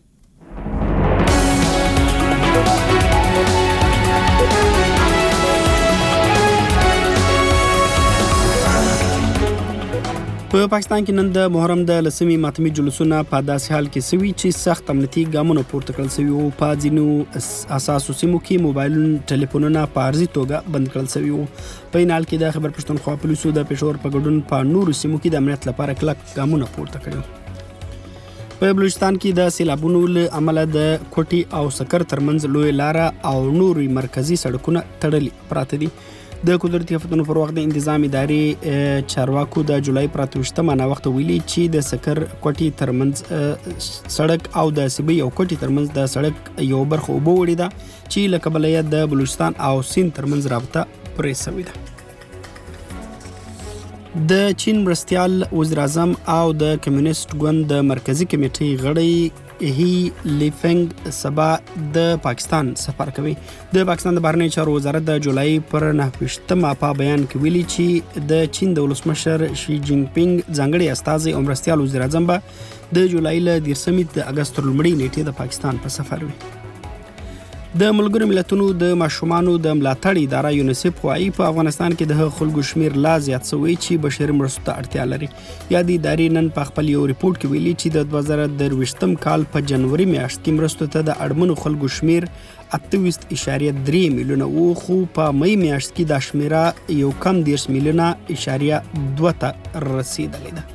په پاکستان کې نن د محرم د لسمي ماتمي جلوسونه په داسې حال کې سوي چې سخت امنیتي ګامونه پورته کړل شوي وو. په ځینو اساسو سیمو کې موبایل ټلیفونونه په عارضي توګه بند کړل شوي وو. په این حال کې د خبر پښتونخوا پولیسو د پېښور په ګډون په نورو سیمو کې د امنیت لپاره کلک ګامونه پورته کړل. په بلوچستان کې د سیلابونو له امله د کوټي او سکر ترمنځ لوی لاره او نورو مرکزی سړکونه تړلي پراته دي. د قدرتي آفتونو پر وخت د انتظام ادارې چارواکو د جولای پر 28 نه وخت ویلي چې د سکر کوټي ترمنځ سړک او د سبي او کوټي ترمنځ د سړک یو برخه وبو وړي ده چې له کبله د بلوچستان او سیند ترمنځ رابطه پرې شوې ده. د چین مرستیال وزیر اعظم او د کمیونست ګوند د مرکزی کمیټې غړی هی لیفنګ سبا د پاکستان سفر کوي. د پاکستان د بهرنیو چارو وزارت د جولای پر 9 په بیان کې ویلي چې د چین د ولسمشر شي جین پینګ ځانګړي استازي او مرستیال وزیر اعظم به د جولای له 13 د اگست لومړۍ نیټې د پاکستان په سفر وي. د ملګرو ملتونو د ماشومانو د ملاتړ اداره یونیسف وايي په افغانستان کې د خلکو شمیر لا زیات شوی چې بشري مرستو ته اړتیا لري. یا د ادارې نن په خپل یو ریپورت کې ویلي چې د 2023م کال په جنوري میاشت کې مرستو ته د اړمنو خلکو شمیر 28.3 میلیونه وو، خو په مې میاشت کې د شمیره یو کم 10 میلیونه اشاریه 2 ته رسیدلې ده.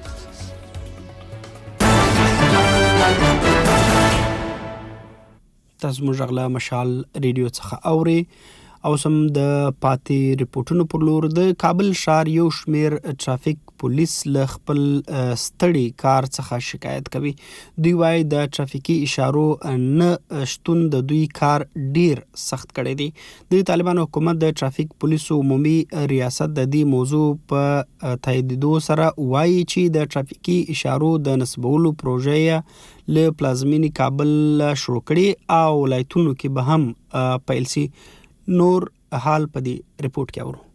تاسو موږ غلا مشال ریډیو څخه اوري او سم د پاتې ریپورتونو پر لور. د کابل ښار یو شمیر ټرافیک پولیس له خپل ستړي کار څخه شکایت کوي. دوی وايي د ټرافیکي اشارو نه شتون د دوی کار ډیر سخت کړی دی. د طالبان حکومت د ټرافیک پولیسو عمومي ریاست د دې موضوع په تاییدو سره وايي چې د ټرافیکي اشارو د نصبولو پروژه له پلازمینی کابل شروع کړي او ولایتونو کې به هم پیل شي. نور حال په دې ریپورت کې اورو.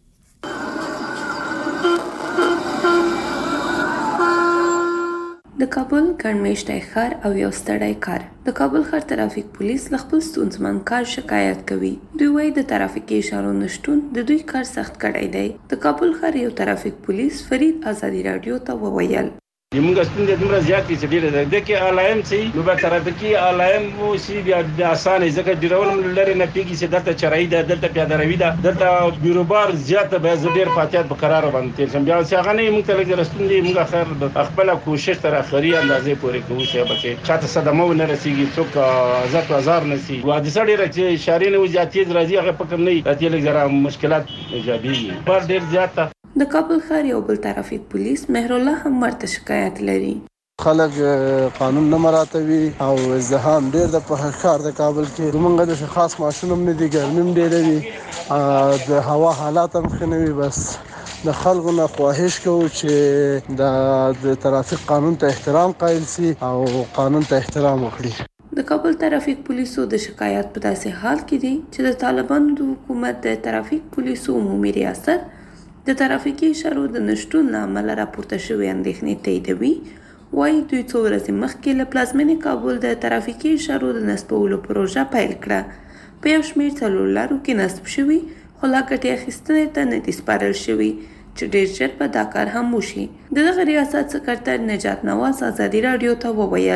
د کابل ګڼمېشتی ښار او یو ستړی کار. د کابل ښار ترافیک پولیس له خپل ستونزمن کار شکایت کوي. دوی وایي د ترافیکي اشارو نشتون د دوی کار سخت کړی دی. د کابل ښار یو ترافیک پولیس فرید ازادي رادیو ته وویل زموږ ستونزې دومره زیاتې چې ډېرې ده. دکې الایم سي نو به ترافیکي الایم وسي بیا اسانه ځکه ډیرول لري نه پیږي چې دلته چرای ده، دلته پیاده روي ده، دلته بیروبار زیاته به ډېر فاتحت په قرار باندې تیر شم. بیا چې هغه نه موږ ته لږ ستونزې موږ خیر خپل کوشش تر اخري اندازې پورې کوو چې به چاته صدمه نه رسیږي، څوک عزت وزار نسی. حادثه ډېره چې اشارې نه زیاتې راځي هغه پکم نه راځي، لږ زره مشکلات ایجابي بار ډېر زیاته. د کابل ښار یو بل ترافیک پولیس مهرالله هم ورته شکایت لري. خلک قانون نه مراعاتوي او ازدحام ډېر د په ښار د کابل کې. زمونږ د خاص ماشین هم نه دي، ګرمي هم ډېره وي، د هوا حالات هم ښه نه وي. بس د خلکو نه خواهش کوو چې د ترافیک قانون ته احترام قایل سي او قانون ته احترام وکړي. د کابل ترافیک پولیسو د شکایت په داسې حال کې دي چې د طالبانو د حکومت د ترافیک پولیسو عمومي ریاست د ترافیکي اشارو د نشتون له امله راپورته شوې اندېښنې تاییدوي. وايي دوی څو ورځې مخکې له پلازمینې کابل د ترافیکي اشارو د نصبولو پروژه پیل کړه. په یو شمېر څلور لارو کې نصب شوي، خو لا ګټې اخیستنې ته نه دي سپارل شوي چې ډېر ژر به دا کار هم وشي. د دغه ریاست سکرتر نجات نواز ازادي راډیو ته وویل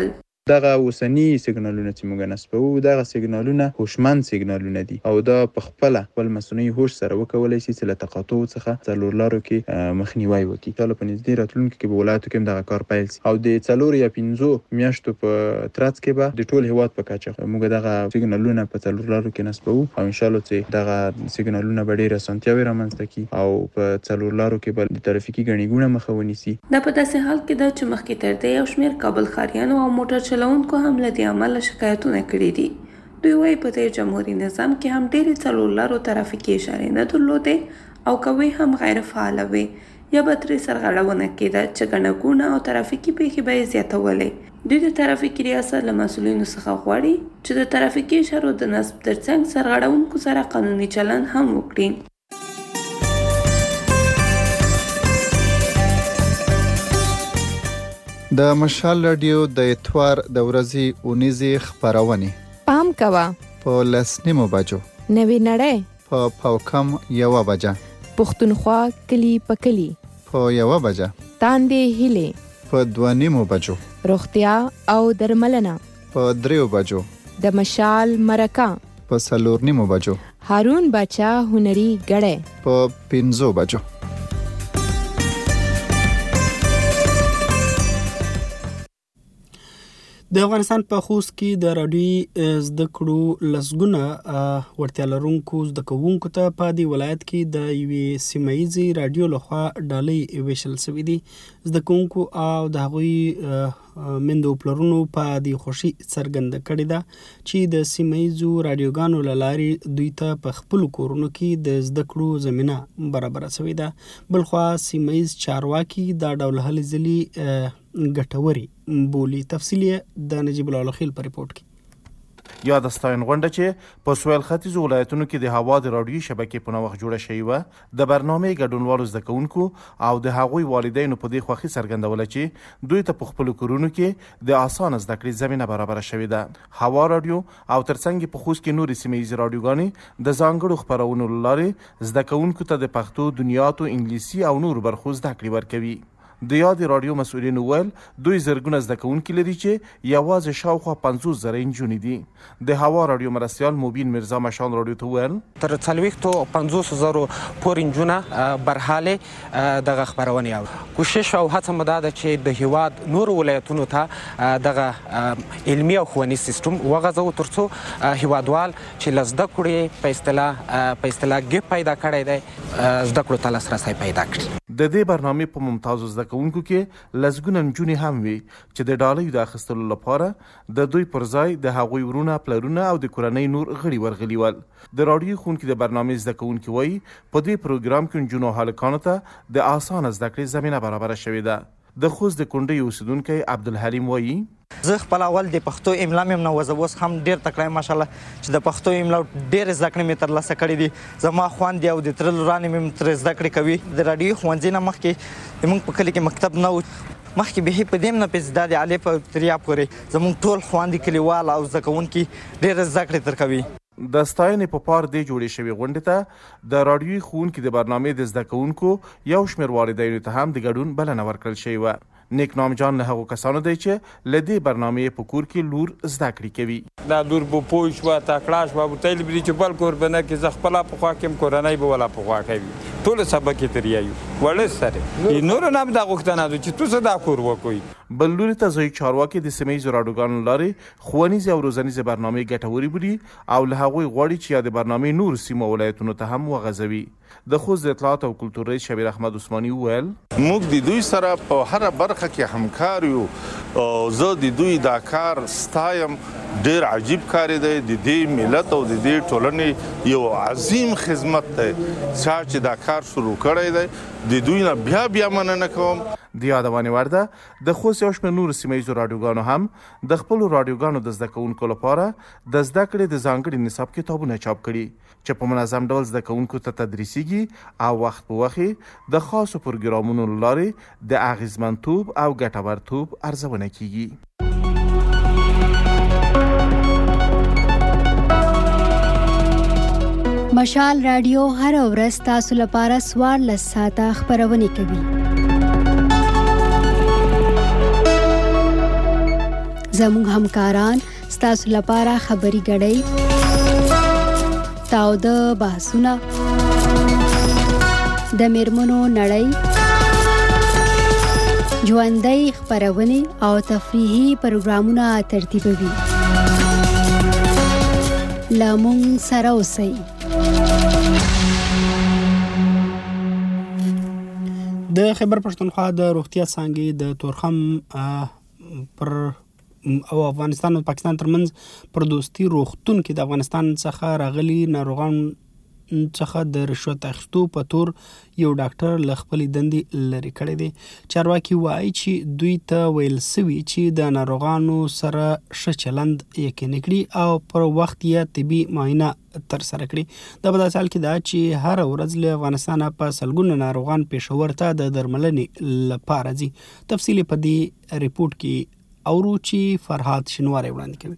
دغه اوسنی سیګنالونه چې موږ نسبو دغه سیګنالونه هوشمند سیګنالونه دي او دا په خپل مصنوعي هوش سره وکولای شي چې له تقاطع څخه څلور لارو کې مخنیوي وکړي. چې په نږدې راتلونکي کې به ولایتو کې دغه کار پیل شي او د 4 یا 5 میاشتو په ترڅ کې به د ټول هیواد په کچه موږ دغه سیګنالونه په څلور لارو کې نسبو او ان شاء الله چې دغه سیګنالونه به ډېر اسانتیاوي رامنځته کړي او په څلور لارو کې به د ترافیکي ګڼې ګوڼه مخه ونیسي. دا په داسې حال کې ده چې مخکې تر دې یو شمېر کابل ښاریانو او موټر چلوونکو هم له دې امله شکایتونه کړي دي. دوی وایي په دې جمهوري نظام کې هم ډېرې څلور لارو ترافیکي اشارې نه درلودې او کوي هم غیر فعاله وي یا به ترې سرغړونه کېده چې ګڼه ګوڼه او ترافیکي پیښې به یې زیاتولې. دوی د ترافیکي ریاست له مسؤلینو څخه غواړي چې د ترافیکي اشارو د نصب ترڅنګ سرغړونکو سره قانوني چلند هم وکړي. د مشال رادیو د اتوار د ورځې اونیزې خبرونه پام کوه په 10:09 بجو نوی نړۍ په پاوکم 1 بجه پښتونخوا کلی په کلی په 1 بجه تاندې هلي په 2:09 بجو روغتیا او درملنه په 3 بجو د مشال مرکه په 4:09 بجو هارون بچا هنري غړې په 5 بجو. د افغانستان په خوست کې د راډیو زده کړو لسګونه وړتیا لرونکو زده کوونکو ته په دې ولایت کې د یوې سیمایي راډیو لخوا ډالۍ ویشل شوې دي. زده کوونکو او د هغوی مندو پلرونو په دې خوشي څرګنده کړې ده چې د سیمایي راډیوګانو له لارې دوی ته په خپل کورونو کې د زده کړو زمينه برابر شوې ده. بلخوا سیمایي چارواکي دا ډول هلې ځلې ګټوري بولی. تفصیلی د نجیب الله خیل په ریپورت کې. یا د ستاین غونډه چې په سویل ختیځ ولایتونو کې د هوا د راډیو شبکې په نوښت جوړه شوې و د برنامه ګډونوالو زده کوونکو او د هغوی والدینو په دې خوښي څرګندوله چې دوی ته په خپل کورونو کې د اسانه زده کړې زمينه برابر شوې ده. هوا راډیو او ترڅنګ په خوست کې نورې سیمې راډیوګانې د ځانګړو خبرونو لارې زده کوونکو ته د پښتو، دنیاتو، انګلیسي او نور برخو زده کړې ورکوي. د یاد رادیو مسؤلین ویل دوی زرګونه زده کوونکي لري چې یوازې شاوخوا 50,000 نجونې دي. د هوا رادیو مرستیال مبین مرزا مشال رادیو ته ویل تر 50,000 پورې نجونه برحاله دغه خبرونه او کوشش او هڅه مده ده چې د هیواد نور ولایتونو ته دغه علمي او ښوونیز سیستم وغځو ترڅو هیوادوال چې لزده کړي په اصطلاح ګپ پیدا کړي دی زده کړو ته لاسرسي پیدا کړي. د دې برنامې په ممتازو زده کوونکو کې لسګونه نجونې هم وي چې د ډالۍ د اخیستلو لپاره د دوی پر ځای د هغوی ورونه، پلرونه او د کورنۍ نور غړي ورغلي ول. د راډیو ښوونکي د برنامې زده کوونکي وایي په دې پروګرام کې نجونو او هلکانو ته د اسانه زده کړې زمینه برابره شوې ده. د خوست د کونډې اوسیدونکی عبدالحلیم وایي زه خپل اول د پښتو املا مې نه وزه اوس هم ډېر تکړه ماشاءالله چې د پښتو املا ډېر زده کړې مې ترلاسه کړې دي. زما خویندې او د تره لورانې مې ترې زده کړې کوي. د راډیو ښوونځي نه مخکې زموږ په کلي کې مکتب نه و، مخکې به په دې نه پېژ د الف او تریا پورې زموږ ټول خویندې کلیوال او زده کوونکي ډېر زده کړې ترکوي. د ستاینې په پار دې جوړې شوې غونډې ته د راډیوي ښوونکي د برنامې د زده کوونکو یو شمېر والدینو ته هم د ګډون بلنه ورکړل شوې وه. نیک نام جان له هغو کسانو دی چې له دې برنامې په کور کې لور زده کړې کوي. دا لور به پوه شوه تکړه شوه ورته یې بلي چې بل کور به نه کړي، زه خپله په خوا کړم کورنۍ به ولا په خوا کوي. ټول سبق یې ترې یایو وړه سره نورو نه هم دا غوښتنه ده چې تاسو دا کور وکړئ. بل لوري ته ځایي چارواکي د سیمه ییزو راډیوګانو لارې ښوونیزې او روزنیزې برنامې ګټورې بولي او له هغوی غواړي چې یا د برنامې نورو سیمو ولایتونو ته هم وغځوي. د خوست د اطلاعات او کلتور رئیس شبیر احمد عثماني وویل موږ د دوی سره په هر برخه کې همکار یو او زه د دوی دا کار ستایم. ډېر عجیب کار دی. د دې ملت او د دې ټولنې یو عظیم خدمت دی چې دا کار شروع کړی دی. د دوی نه بیا مننه کوم. د یادونې وړ ده د خوست یو شمېر نورو سیمه ییزو راډیوګانو هم د خپلو راډیوګانو د زده کوونکو لپاره د زده کړې د ځانګړي نصاب کتابونه چاپ کړي چې په منظم ډول زده کوونکو ته تدریسیږي او وخت په وخت د خاصو پروګرامونو له لارې د اغیزمنتوب او ګټورتوب ارزونه کیږي. مشال رادیو هر ورځ تاسو لپاره 14 ساعته خبرونه کوي. زموږ همکاران ستاسو لپاره خبري غړي تاوده بحثونه د میرمنو نړۍ ژوندۍ خبرونه او تفریحي پروګرامونه ترتیبوي لامون سره اوسئ د خیبر پښتونخوا د روغتیا څانګې د تورخم پر او افغانستان او پاکستان ترمنځ پر دوستي روغتون کې د افغانستان څخه راغلي ناروغان څخه د رشوت اخیستو په تور یو ډاکټر له خپلې دندې لرې کړی دی. چارواکي وایي چې دوی ته ویل سوي چې د ناروغانو سره ښه چلند یقیني کړي او پر وخت یې طبي معاینه ترسره کړي. دا په داسې حال کې ده چې هره ورځ له افغانستانه په سلګونه ناروغان پېښور ته د درملنې لپاره ځي. تفصیل په دې ریپورت کې اورو چې فرهاد شینواری وړاندې کوي.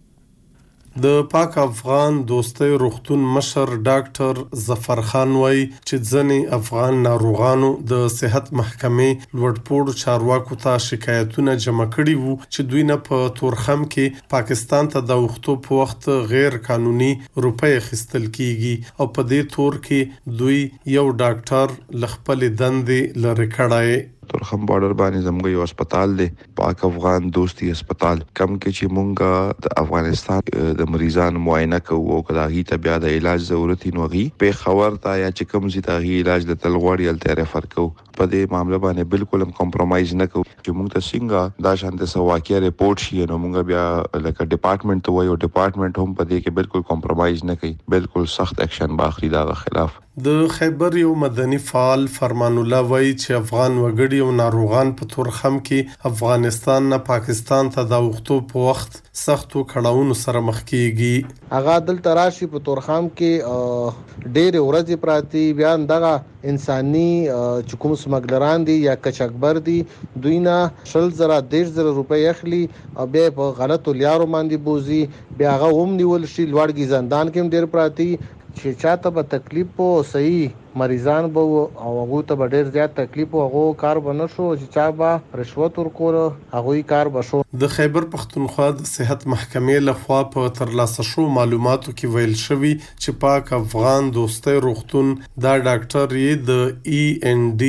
د پاک افغان دوستۍ روغتون مشر ډاکټر ظفر خان وایي چې ځینې افغان ناروغانو د صحت محکمې لوړپوړو چارواکو ته شکایتونه جمع کړي وو چې دوی نه په تورخم کې پاکستان ته د وختو په وخت غیر قانوني روپۍ اخیستل کیږي او په دې تور کې دوی یو ډاکټر له خپلې دندې لرې کړی. تورخم بارډر باندې زموږ یو هسپتال دی پاک افغان دوستي هسپتال کم کې چې مونږ د افغانستان د مریضانو معاینه کوو او کله هغه ته بیا د علاج ضرورت نوغي په خبر تا یا چې کوم زی ته علاج د تلغوړی الته ریفر کوو په دې معاملې باندې بالکل هم کمپرمایز نه کوو چې مونږ ته څنګه دا شانته سواکیا ریپورت شي نو مونږ بیا لکه ډپارټمنټ ته وایو ډپارټمنټ هم په دې کې بالکل کمپرمایز نه کوي بالکل سخت اکشن باخلي دا خلاف. د خیبر یو مدني فعال فرمان الله وایي چې افغان وګړي او ناروغان په تورخم کې افغانستان نه پاکستان ته د وختو په وخت سختو کړهونو سره مخ کیږي. هغه دلته راشي په تورخم کې ډېر ورځې پراتی بیا دغه انساني چې کوم سمګلران دي یا کچکبر دي دوی نه 100,000 روپۍ اخلي او بیا په غلطو لیارو باندې بوزي بیا هغه هم نیول شي لوړګي زندان کې ډېر پراتی چې چاته به تکلیف او صحیح مریضان به او هغه ته ډېر زیات تکلیف او هغه کار بنه شو چې چا به رشوت ورکول هغه کار بشو. د خیبر پښتونخوا د صحت محکمې لخوا په ترلاسه شو معلوماتو کې ویل شوی چې پاک افغان دوستۍ روغتون دا ډاکټر یې د END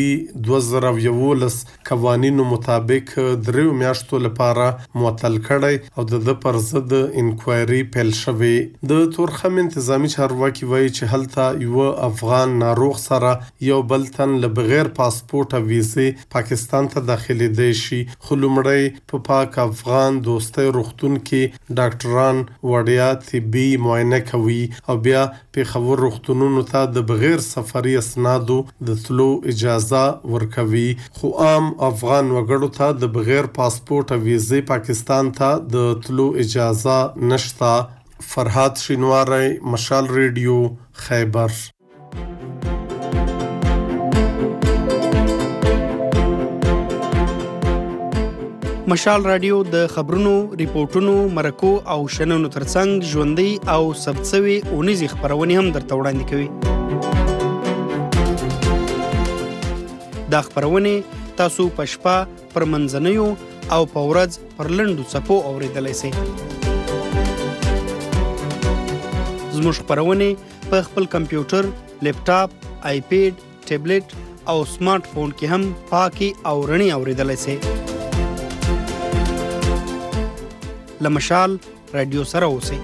2011 قوانینو مطابق 3 میاشتو لپاره معطل کړی او د پر ضد انکوایري پیل شوی. د تورخم انتظامی چارواکي وایي چې هلته یو افغان ناروغ سره یو بل تن له بغیر پاسپورت او ویزه پاکستان ته داخلي دی شي. خو لومړی په پاک افغان دوستۍ روغتون کې ډاکټران وړیا طبي معاینه کوي او بیا پېښور روغتونونو ته د بغیر سفري اسنادو د تلو اجازه ورکوي. خو عام افغان وګړو ته د بغیر پاسپورت او ویزه پاکستان ته د تلو اجازه نشته. فرهاد شینواری مشال ریډیو خیبر. مشال رادیو د خبرونو، ریپورتونو، مرکو او شننو ترڅنګ ژوندۍ او ثبتسوي اونیزې خبرونه هم درته وړاندې کوي. دا خبرونه تاسو په شپه پر منځنیو او په ورځ پر لنډو څپو اوریدلای شئ. زموږ خبرونه په خپل کمپیوټر، لیپټاپ، آیپیډ، ټابلیټ او سمارټ فون کې هم پاکي او رڼي اوریدلای شئ. لمشال رادیو سره اوسئ.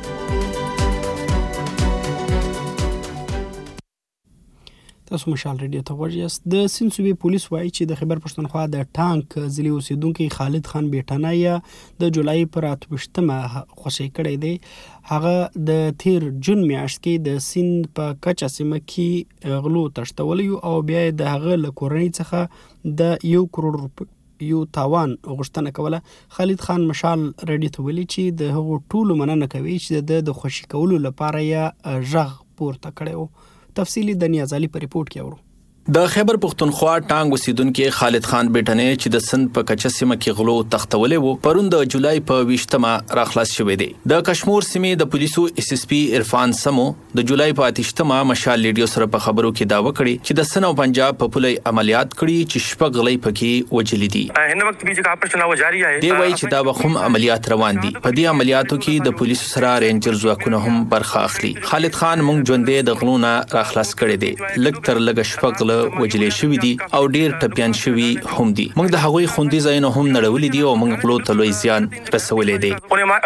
تاسو مشال رادیو ته ورجاست. د سند صوبې پولیس وایي چې د خیبر پښتونخوا د ټانک ضلع اوسیدونکو خالد خان بیٹانیا د جولای پر 28مه خوشی کړی دی. هغه د تیر جون میاشت کې د سند په کچا سیمه کې غلو تشتولیو او بیا د هغه له کورنۍ څخه د 1 کروڑ روپیو یو تاوان غوښتنه کوله. خالد خان مشال رادیو ته ویلي چې د هغو ټولو مننه کوي چې د خوشی کولو لپاره یې ژغ پورته کړی و. تفصیلی د نیازالي په ریپورت کې اورو. د خیبر پختونخوا ټانګ اوسیدونکو خالد خان بیٹنې چې د سند په کچه سیمه کې غلو تختولې وو پرون د جولای په 20مه راخلاص شوې دي. د کشمیر سیمې د پولیسو SSP عرفان سمو د جولای په 8مه مشال لیډیو سره په خبرو کې داوا کړی چې د سن او پنجاب په پولې عملیات کړي چې شپږ غلې پکې وجلې دي. هر وخت بیچ کا آپریشن و جاری ہے. دی وایي چې دا وخم عملیات روان دي. په دې عملیاتو کې د پولیسو سره رینجر ځواکونه هم برخه اخلي. خالد خان مونږ ژوندې د غلونه راخلاص کړي دي. لږ تر لږ شپږ غله وجلې شوې دي او ډیر ټپيان شوي هم دي. موږ د هغوی خوندي ځایونه هم نړولې دي او موږ غلو ته لوی زیان رسولې دي.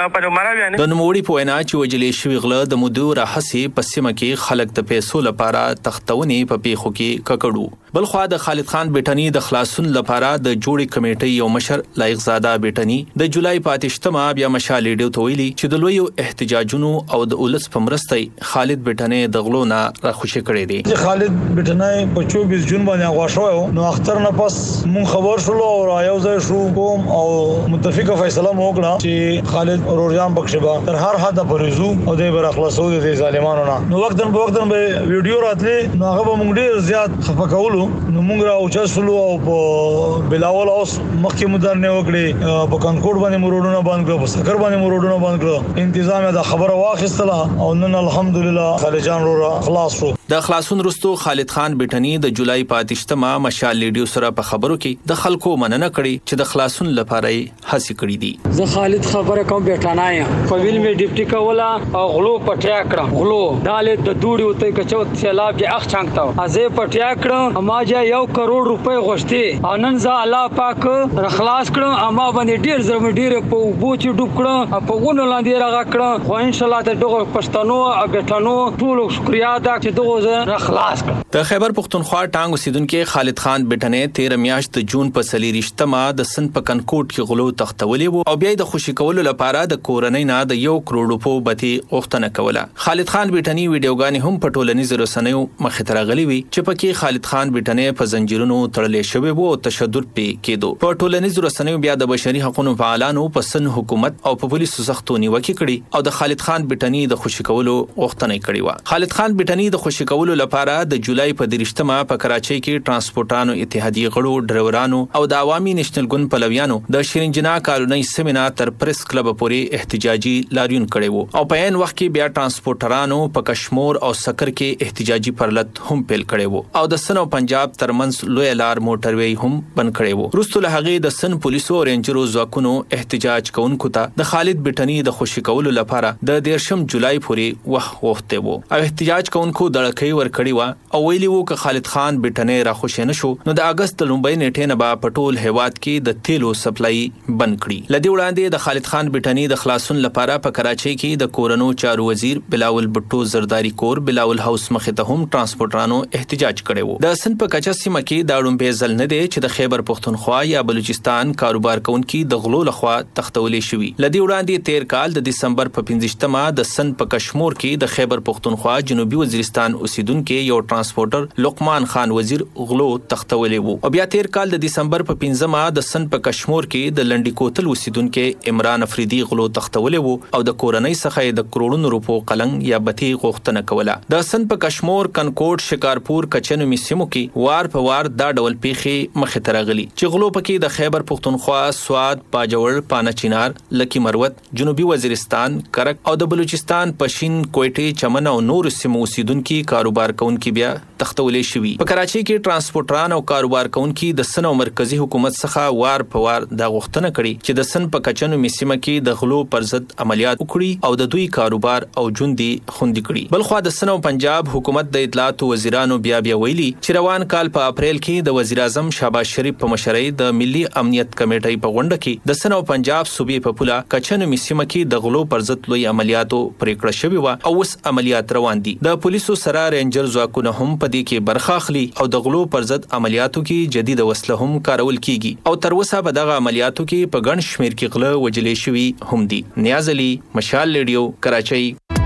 د نوموړي په وینا چې وجلې شوي غله د مودو راهسي په سیمه کې خلک د پیسو لپاره تختونې په پیښو کې ککړو. بل خو د خالد خان بیٹنی د خلاصون لپاره د جوړې کمیټې یو مشر لایق زاده بیٹنی د جولای په 8مه بیا مشال لیډیو ته ویلي چې د لوی احتجاجونو او د اولس په مرسته خالد بیٹنی د غلو نه راخوشي کړي دي. خالد بیٹنی په 24 جون باندې غواړو نو اختر نه پس مون خبر شولو او یو ځای شو کوم او متفقه فیصله وکړه چې خالد اورجان بخشبا تر هر حد پرېزو او د بر اخلاصو د ظالمانو نه نو وخت په ویډیو راتلې نو هغه موږ ډیر زیات خفقولو نو موږ راو چاسلو او په بلاول اوس مخکې مدرنه وکړي په کنکوټ باندې مرودونه باندې کړو په سکر باندې مرودونه باندې کړو انتظام دا خبره واخیستله او نن الحمدلله خالد جان رو خلاص شو. د خلاصون رستو خالد خان بیٹنی د جولای په 8مه مشال لیډیو سره په خبرو کې د خلکو مننه کړي چې د خلاصون لپاره هڅه کړې دي. زه خالد خبره کوم بیٹانا یم په ویل می ډیپټي کولا او غلو پټیا کړم غلو دالې د دوړي وته کچوت سیلاب کې اخ چانګتا ازه پټیا کړم اما جا 1 کروڑ روپے غوښتي انن ز الله پاک رخلاص کړم اما باندې ډیر زرم ډیر په بوچ ډوب کړم په ونه لاندې راغ کړم خو ان شاء الله د دغه پښتنو او بیٹانو ټول شکریا ادا چې دغه رخلاص کړم. د خیبر پختونخوا ټانګ اوسیدونکو خالد خان بیٹنې 13 میاشت د جون په 23مه د سن په کنکوټ کې غلو تختولې وو او بیا د خوشی کولو لپاره د کورنۍ نه د 1 کروڑ روپو بتی غوښتنه کوله. خالد خان بیٹنی ویډیوګانې هم په ټولنیزو رسنیو مخې ته راغلي وي چې پکې خالد خان بیٹنې په زنجیرونو تړلې شوی وو او تشدد پې کېدو. په ټولنیزو رسنیو بیا د بشري حقوقو فعالانو په سن حکومت او په پولیسو سختو نیوکې کړي او د خالد خان بیٹنی د خوشی کولو غوښتنه کړې و. خالد خان بیٹنی د خوشی کولو لپاره د جولای په 23مه په کراچۍ کې ترانسپورټانو اتحادیه غړو ډرایورانو او د عوامي نېشنل ګوند پلویانو د شیرینجنا کالونی سیمنا تر پریس کلب پورې احتجاجي لاریون کړي وو او په عین وخت کې بیا ترانسپورټرانو په کشمیر او سکر کې احتجاجي پرلط هم پیل کړي وو او د سن او پنجاب ترمنځ لوی لار موټروي هم بند کړي وو. وروسته له هغه د سن پولیسو او رینجرو ځواکونو احتجاج کوونکو ته د خالد بیٹنی د خوشی کولو لپاره د 13 جولای پورې وخت وخته وو او احتجاج کوونکو دړکې ور کړی و او ویلی وو ک خالد خان بیٹنی را خوشی نشو نو د اگست لومبۍ نیټه نه با پټول هواد کې د تیلو سپلای بند کړي. لدی وړاندې د خالد خان بیٹنی د خلاصون لپاره په کراچۍ کې د کورونو چارو وزیر بلاول بټو زرداری کور بلاول هاوس مخې ته هم ترانسپورټرانو احتجاج کړي وو. د سن په کچا سیمه کې دا ډومبې ځل نه دی چې د خیبر پختونخوا یا بلوچستان کاروبار کوونکي د غلو لخوا تختولې شوی. لدی وړاندې 13 کال د دسمبر په 15مه د سن په کشمیر کې د خیبر پختونخوا جنوبي وزیرستان اوسیدونکو یو ترانسپورټر لقمان خان وزیر غلو تختولې وو او بیا 13 کال د دسمبر په 15مه د سن په کشمیر کې د لنډی کوتل اوسیدونکو عمران افریدي غلو تختولې وو او د کورنۍ څخه د کروڑونو روپو قلنګ یا بتی غوښتنه کوله. د سن په کشمیر کنکوټ شکارپور کچنو میسمو کې وار په وار دا ډول پیخي مخه ترغلي چې غلو پکې د خیبر پختونخوا سواد پاجوړ پانچینار لکی مروت جنوبي وزیرستان کرک او د بلوچستان پشین کوټي چمن او نور سیمو اوسیدونکو کاروبار کوونکو بیا تختولې شوی. په کراچۍ کې ترانسپورټران او کاروبار کوونکو د سن او مرکزی حکومت څخه وار په وار دا غوښتنه کړي چې د سن په کچنو میسمه کې د غلو پر ضد عملیات وکړي او د دوی کاروبار او ژوندۍ خوندي کړي. بل خو د سن او پنجاب حکومت د اطلاعات وزیرانو بیا ویلي چې روان کال په اپریل کې د وزیر اعظم شهباز شریف په مشرۍ د ملي امنیت کمیټې په غونډه کې د سن او پنجاب صوبې په پوله کچنو میسمه کې د غلو پر ضد لوی عملیاتو پریکړه شوی و او اوس عملیات روان دي. د پولیسو سره رینجر ځواکونه هم په دې کې برخه اخلي او د غلو پر ضد عملیاتو کې جدید وسله هم کارول کیږي او تر اوسه په دغه عملیاتو کې په ګڼ شمیر کې غله وجلې شوی هم دي. نیاز علي مشال لیډیو کراچۍ.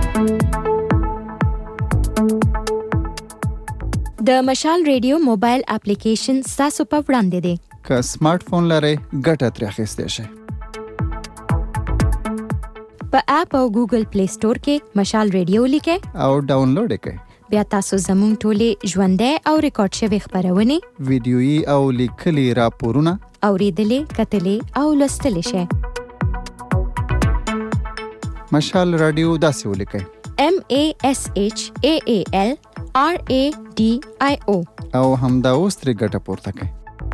د مشال ریډیو موبایل اپلیکیشن تاسو په وړاندې دی. که سمارټ فون لرئ ګټه ترې اخیستی شئ. په اپ او ګوګل پلی سٹور کې مشال ریډیو لیکئ او ډاونلوډ یې کړئ. بیا تاسو زموږ ټولې ژوندۍ او ریکارډ شوې خبرونه ویډیويي او لیکلي راپورونه اوریدلې کتلې او لوستلې شئ. مشال رادیو داسې ولیکئ: MASHAALRADIO او همدا اوس ترې ګټه پورته کړئ.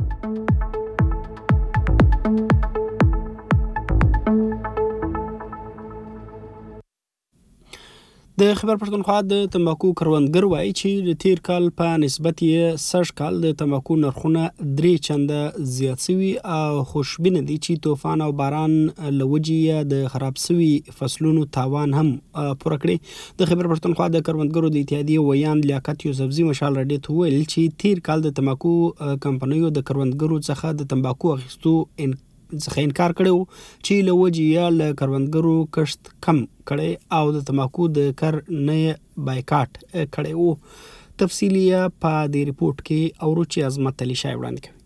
د خیبر پښتونخوا د تمباکو کروندګر وایي چې د تیر کال په نسبت یې سږ کال د تمباکو نرخونه 3 چنده زیات شوي او خوشبینه دي چې طوفان او باران له وجې د خراب شوي فصلونو تاوان هم پوره کړي. د خیبر پښتونخوا د کروندګرو د اتحادیې ویان لیاقت یوسفزي مشال رادیو ته ویل چې تیر کال د تمباکو کمپنیو د کروندګرو څخه د تمباکو اخیستو څخه انکار کړو چې له وجې یې له کروندګرو کښت کم کړي او د تمباکو د کر نه بایکاټ کړي وو. تفصیلی په دې ریپورت کې اورو چې عظمت علي شای وړاندې کوي.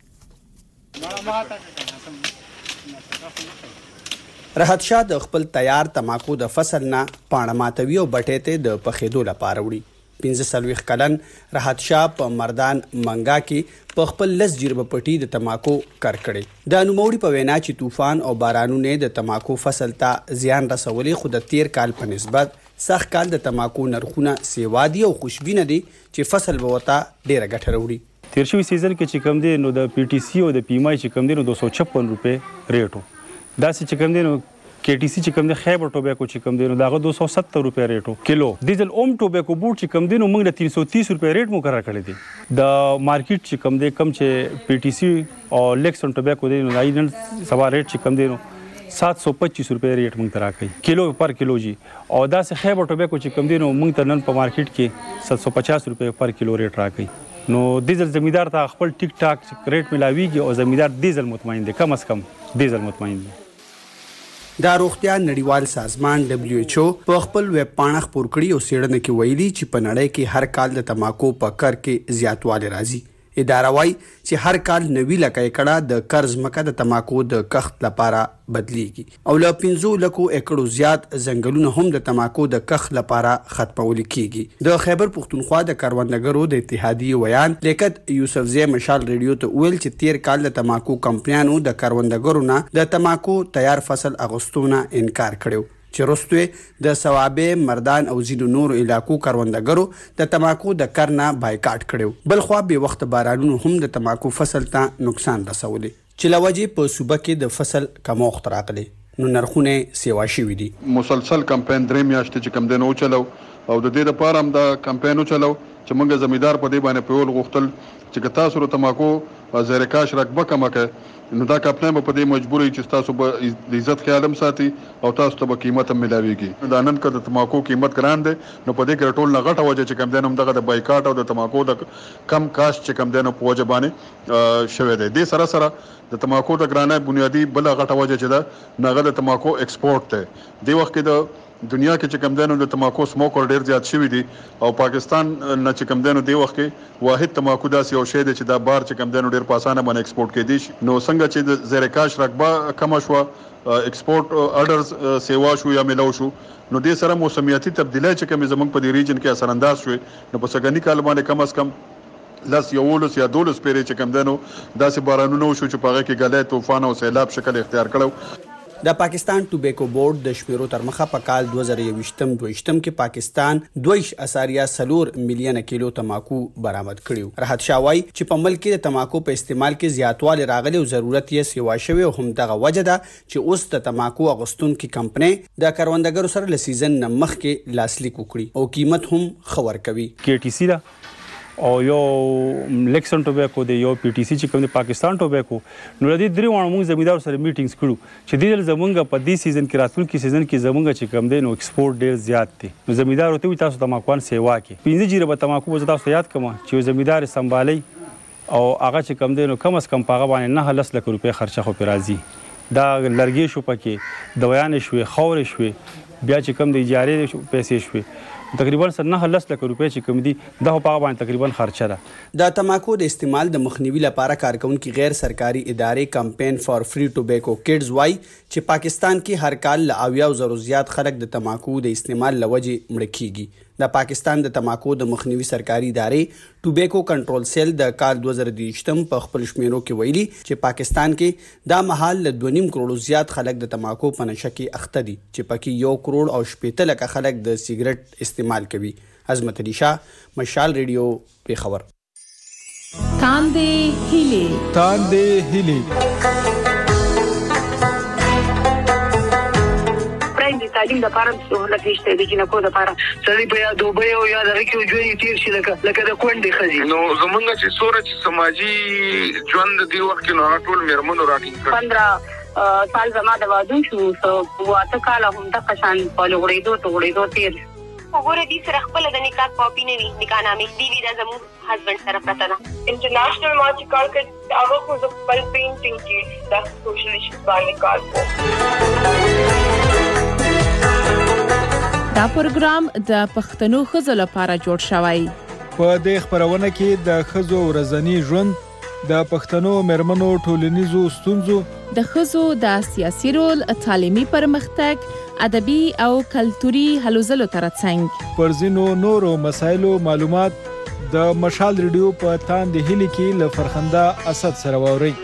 راحت شاه د خپل تیار تمباکو د فصل نه پاڼه ماتوي او بټې ته د پخېدو لپاره وړي. 45 کلن راحت شاه په مردان منګا کې په خپل لس جربه پټي د تمباکو کر کړي. د نوموړي په وینا چې طوفان او بارانونه د تمباکو فصل ته زیان رسولي، خو د تیر کال په نسبت سخت کال د تمباکو نرخونه سیوا دي او خوشبینه دي چې فصل به وتا ډیره ګټه وروړي. تیر شوی سیزن کې چې کم دی نو د پی ټی سی او د پی مای چې کم دی نو 256 روپے ریټ وو. دا چې کم دی نو کې ټی سی چې کم دی خیبر ټوبیکو چې کم دی نو داغه 270 روپے ریټو کیلو. ډیزل اوم ټوبیکو بوټ چې کم دی نو موږ د 330 روپے ریټ مقرر کړی دی. د مارکیټ چې کم دی کم چې پی ټی سی او لیکسن ټوبیکو دی نو نن سبا ریټ چې کم دی نو 725 روپے ریټ موږ ترا کوي کیلو پر کیلو جی. او دا سه خیبر ټوبیکو چې کم دی نو موږ ته نن په مارکیټ کې 750 روپے پر کیلو ریټ راکړي. نو ډیزل زمیدار ته خپل ټیک ټاک ریټ ملاویږي او زمیدار ډیزل مطمئن دی، کم از کم ډیزل مطمئن دی. د روغتیا نړیوال سازمان WHO په خپل ویب پاڼه خپور کړي او څېړنه کې ویلي چې په نړۍ کې هر کال د تمباکو په کر کې زیاتوالی راځي. اداره وايي چې هر کال 90 لکه ایکړه د قرض مکه د تمباکو د کښت لپاره بدلیږي او له 15 لکو ایکړو زیات ځنګلونه هم د تمباکو د کښت لپاره ختمول کیږي. د خیبر پښتونخوا د کروندګرو د اتحادیې ویان لیاقت یوسفزي مشال ریډیو ته ویل چې تیر کال د تمباکو کمپنیانو د کروندګرو نه د تمباکو تیار فصل اغوستونه انکار کړو چې وروسته د ثوابه مردان او ځینو نورو علاقو کروندګرو د تمباکو د کرنا بایکاټ کړو. بل خو به وخت بارانونو هم د تمباکو فصل ته نقصان رسولي چې لوجه په صوبه کې د فصل کموخت راغلي نو نرخونه سیوا شوي دي. مسلسل کمپاین درې میاشتې چې کم دنو چلو او د دې لپاره هم دا کمپاین چلو چې موږ زمیدار په دې باندې په ول غوښتل چې تاسو ته تمباکو زیرکاش رقبه کمکه نو دا کمپنۍ په دې مجبورې چې تاسو به د عزت خیال هم ساتي او تاسو ته به قیمت هم ملاويږي. دا نن که د تمباکو قیمت ګران دی نو په دې کې ټول نه غټه وجه چې کم دی نو دغه د بایکاټ او د تمباکو د کم کاش چې کم دی نو په وجه باندې شوی دی. دې سره سره د تمباکو د ګرانۍ بنیادی بل غټه وجه چې دا نغه د تمباکو ایکسپورټ دی. دی وخت کې د دنیا کې چې کم دینو د تمباکو سموکر ډیر زیات شوی دي او پاکستان نه چې کم دینو دی وخت کې واحد تمباکو داسې یو شی دی چې دا بار چې کم دینو ډیر په اسانه باندې ایکسپورټ کېدی شي. نو څنګه چې د زیرکاش رقبه کم شو، ایکسپورټ اورډرز سیوا شو یا ملو شو، نو دې سره موسمیاتي تبدیلی چې کوم زمونږ په دې ریجن کې اثر انداز شوي نو په سګنی کال باندې کم از کم لس یولس یا 12 پیری چې کم دینو داسې بارانونه وشو چې په هغه کې غلې طوفان او سیلاب شکل اختیار کړو. د پاکستان ټوبیکو بورډ د شمیرو تر مخه په کال 2022 کې پاکستان 2.4 میلیون کیلو تمباکو برآمد کړیو. راحت شاه وايي چې په ملک کې د تمباکو په استعمال کې زیاتوالی راغلی او ضرورت یې سیوا شوی او هم دغه وجه ده چې اوس د تمباکو اغوستونکو کمپنۍ د کروندګرو سره له سیزن نه مخکې لاسلیک وکړي او قیمت هم خبر کوي. کې ټی سی دا او یو لیکسن ټوبیکو دی یو پی ټی سی چې کوم د پاکستان ټوبیکو نو د دې درې وانه موږ زمیدار سره میټینګز کړو چې د زمونږ په دې سیزن کې راتلونکي سیزن کې زمونږ چې کوم دی نو ایکسپورټ ډیر زیات دی. نو زمیدار ته وي تاسو تمباکوان سیوا کې 15 جریبه تمباکو وځ تاسو یاد کوم چې زمیدار سمبالي او هغه چې کوم دی نو کم از کم پاغه باندې 9 لک روپے خرچه خو پر راځي. دا لرګي شو پکې دویان شوي خور شوي بیا چې کوم د اجارې پیسې شوي تقریبا 9 لک روپے چې کوم دي دا په باندې تقریبا خرچه ده. د تمباکو د استعمال د مخنیوي لپاره کارکونکو غیر سرکاري ادارې کمپین فار فری ټوبیکو کډز وايي چې پاکستان کې هر کال له 80,000 زیات خلک د تمباکو د استعمال لوجې مړ کیږي. د پاکستان د تماکو د مخنیوي سرکاري ادارې ټوبیکو کنټرول سیل د کال 2023 په خپل شمیرو کې ویلي چې پاکستان کې دا مهال له 2.5 کروڑ زیات خلک د تماکو په نشه کې اخته دي چې پکې 1 کروڑ او 15 لک خلک د سیګریټ استعمال کوي. عظمت علي شاه، مشال ریډیو، پیښور. تاندې هیلې د تعلیم د لپاره سہولت نشته د جنکو د لپاره سړي په یاد دوبه او یاد راکې ژوند تیر شي لکه د کونډې خزي نو زمونږ چې سورج سماجی ژوند دی وخت نو ټول میرمنو راټینګ 15 سال زما د واده شو واته کال هم د قشان په لوړېدو تیر وګوره دې سره خپل د نکاح کاپی نه وي نکاح نامې دی د زمو هسبند سره پرته ده. انټرنیشنل مارچ کار کې هغه خو د خپل پینټینګ کې د سوشل ایشوز باندې کار کوي. دا پروګرام د پښتنو ښځو لپاره جوړ شوی. په دې خبرونه کې د ښځو ورځنی ژوند، د پښتنو مېرمنو ټولنیزو ستونزو، د ښځو د سیاسي رول، تعلیمي پرمختګ، ادبي او کلتوري هلو ځلو ترڅنګ پر ځینو نورو مسایلو معلومات د مشال ریډیو په تاندې هیلې کې له فرخنده اسد سره واورئ.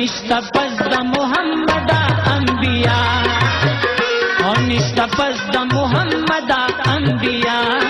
نشتا پس د محمد انبیاء او نشتا پس د محمد انبیاء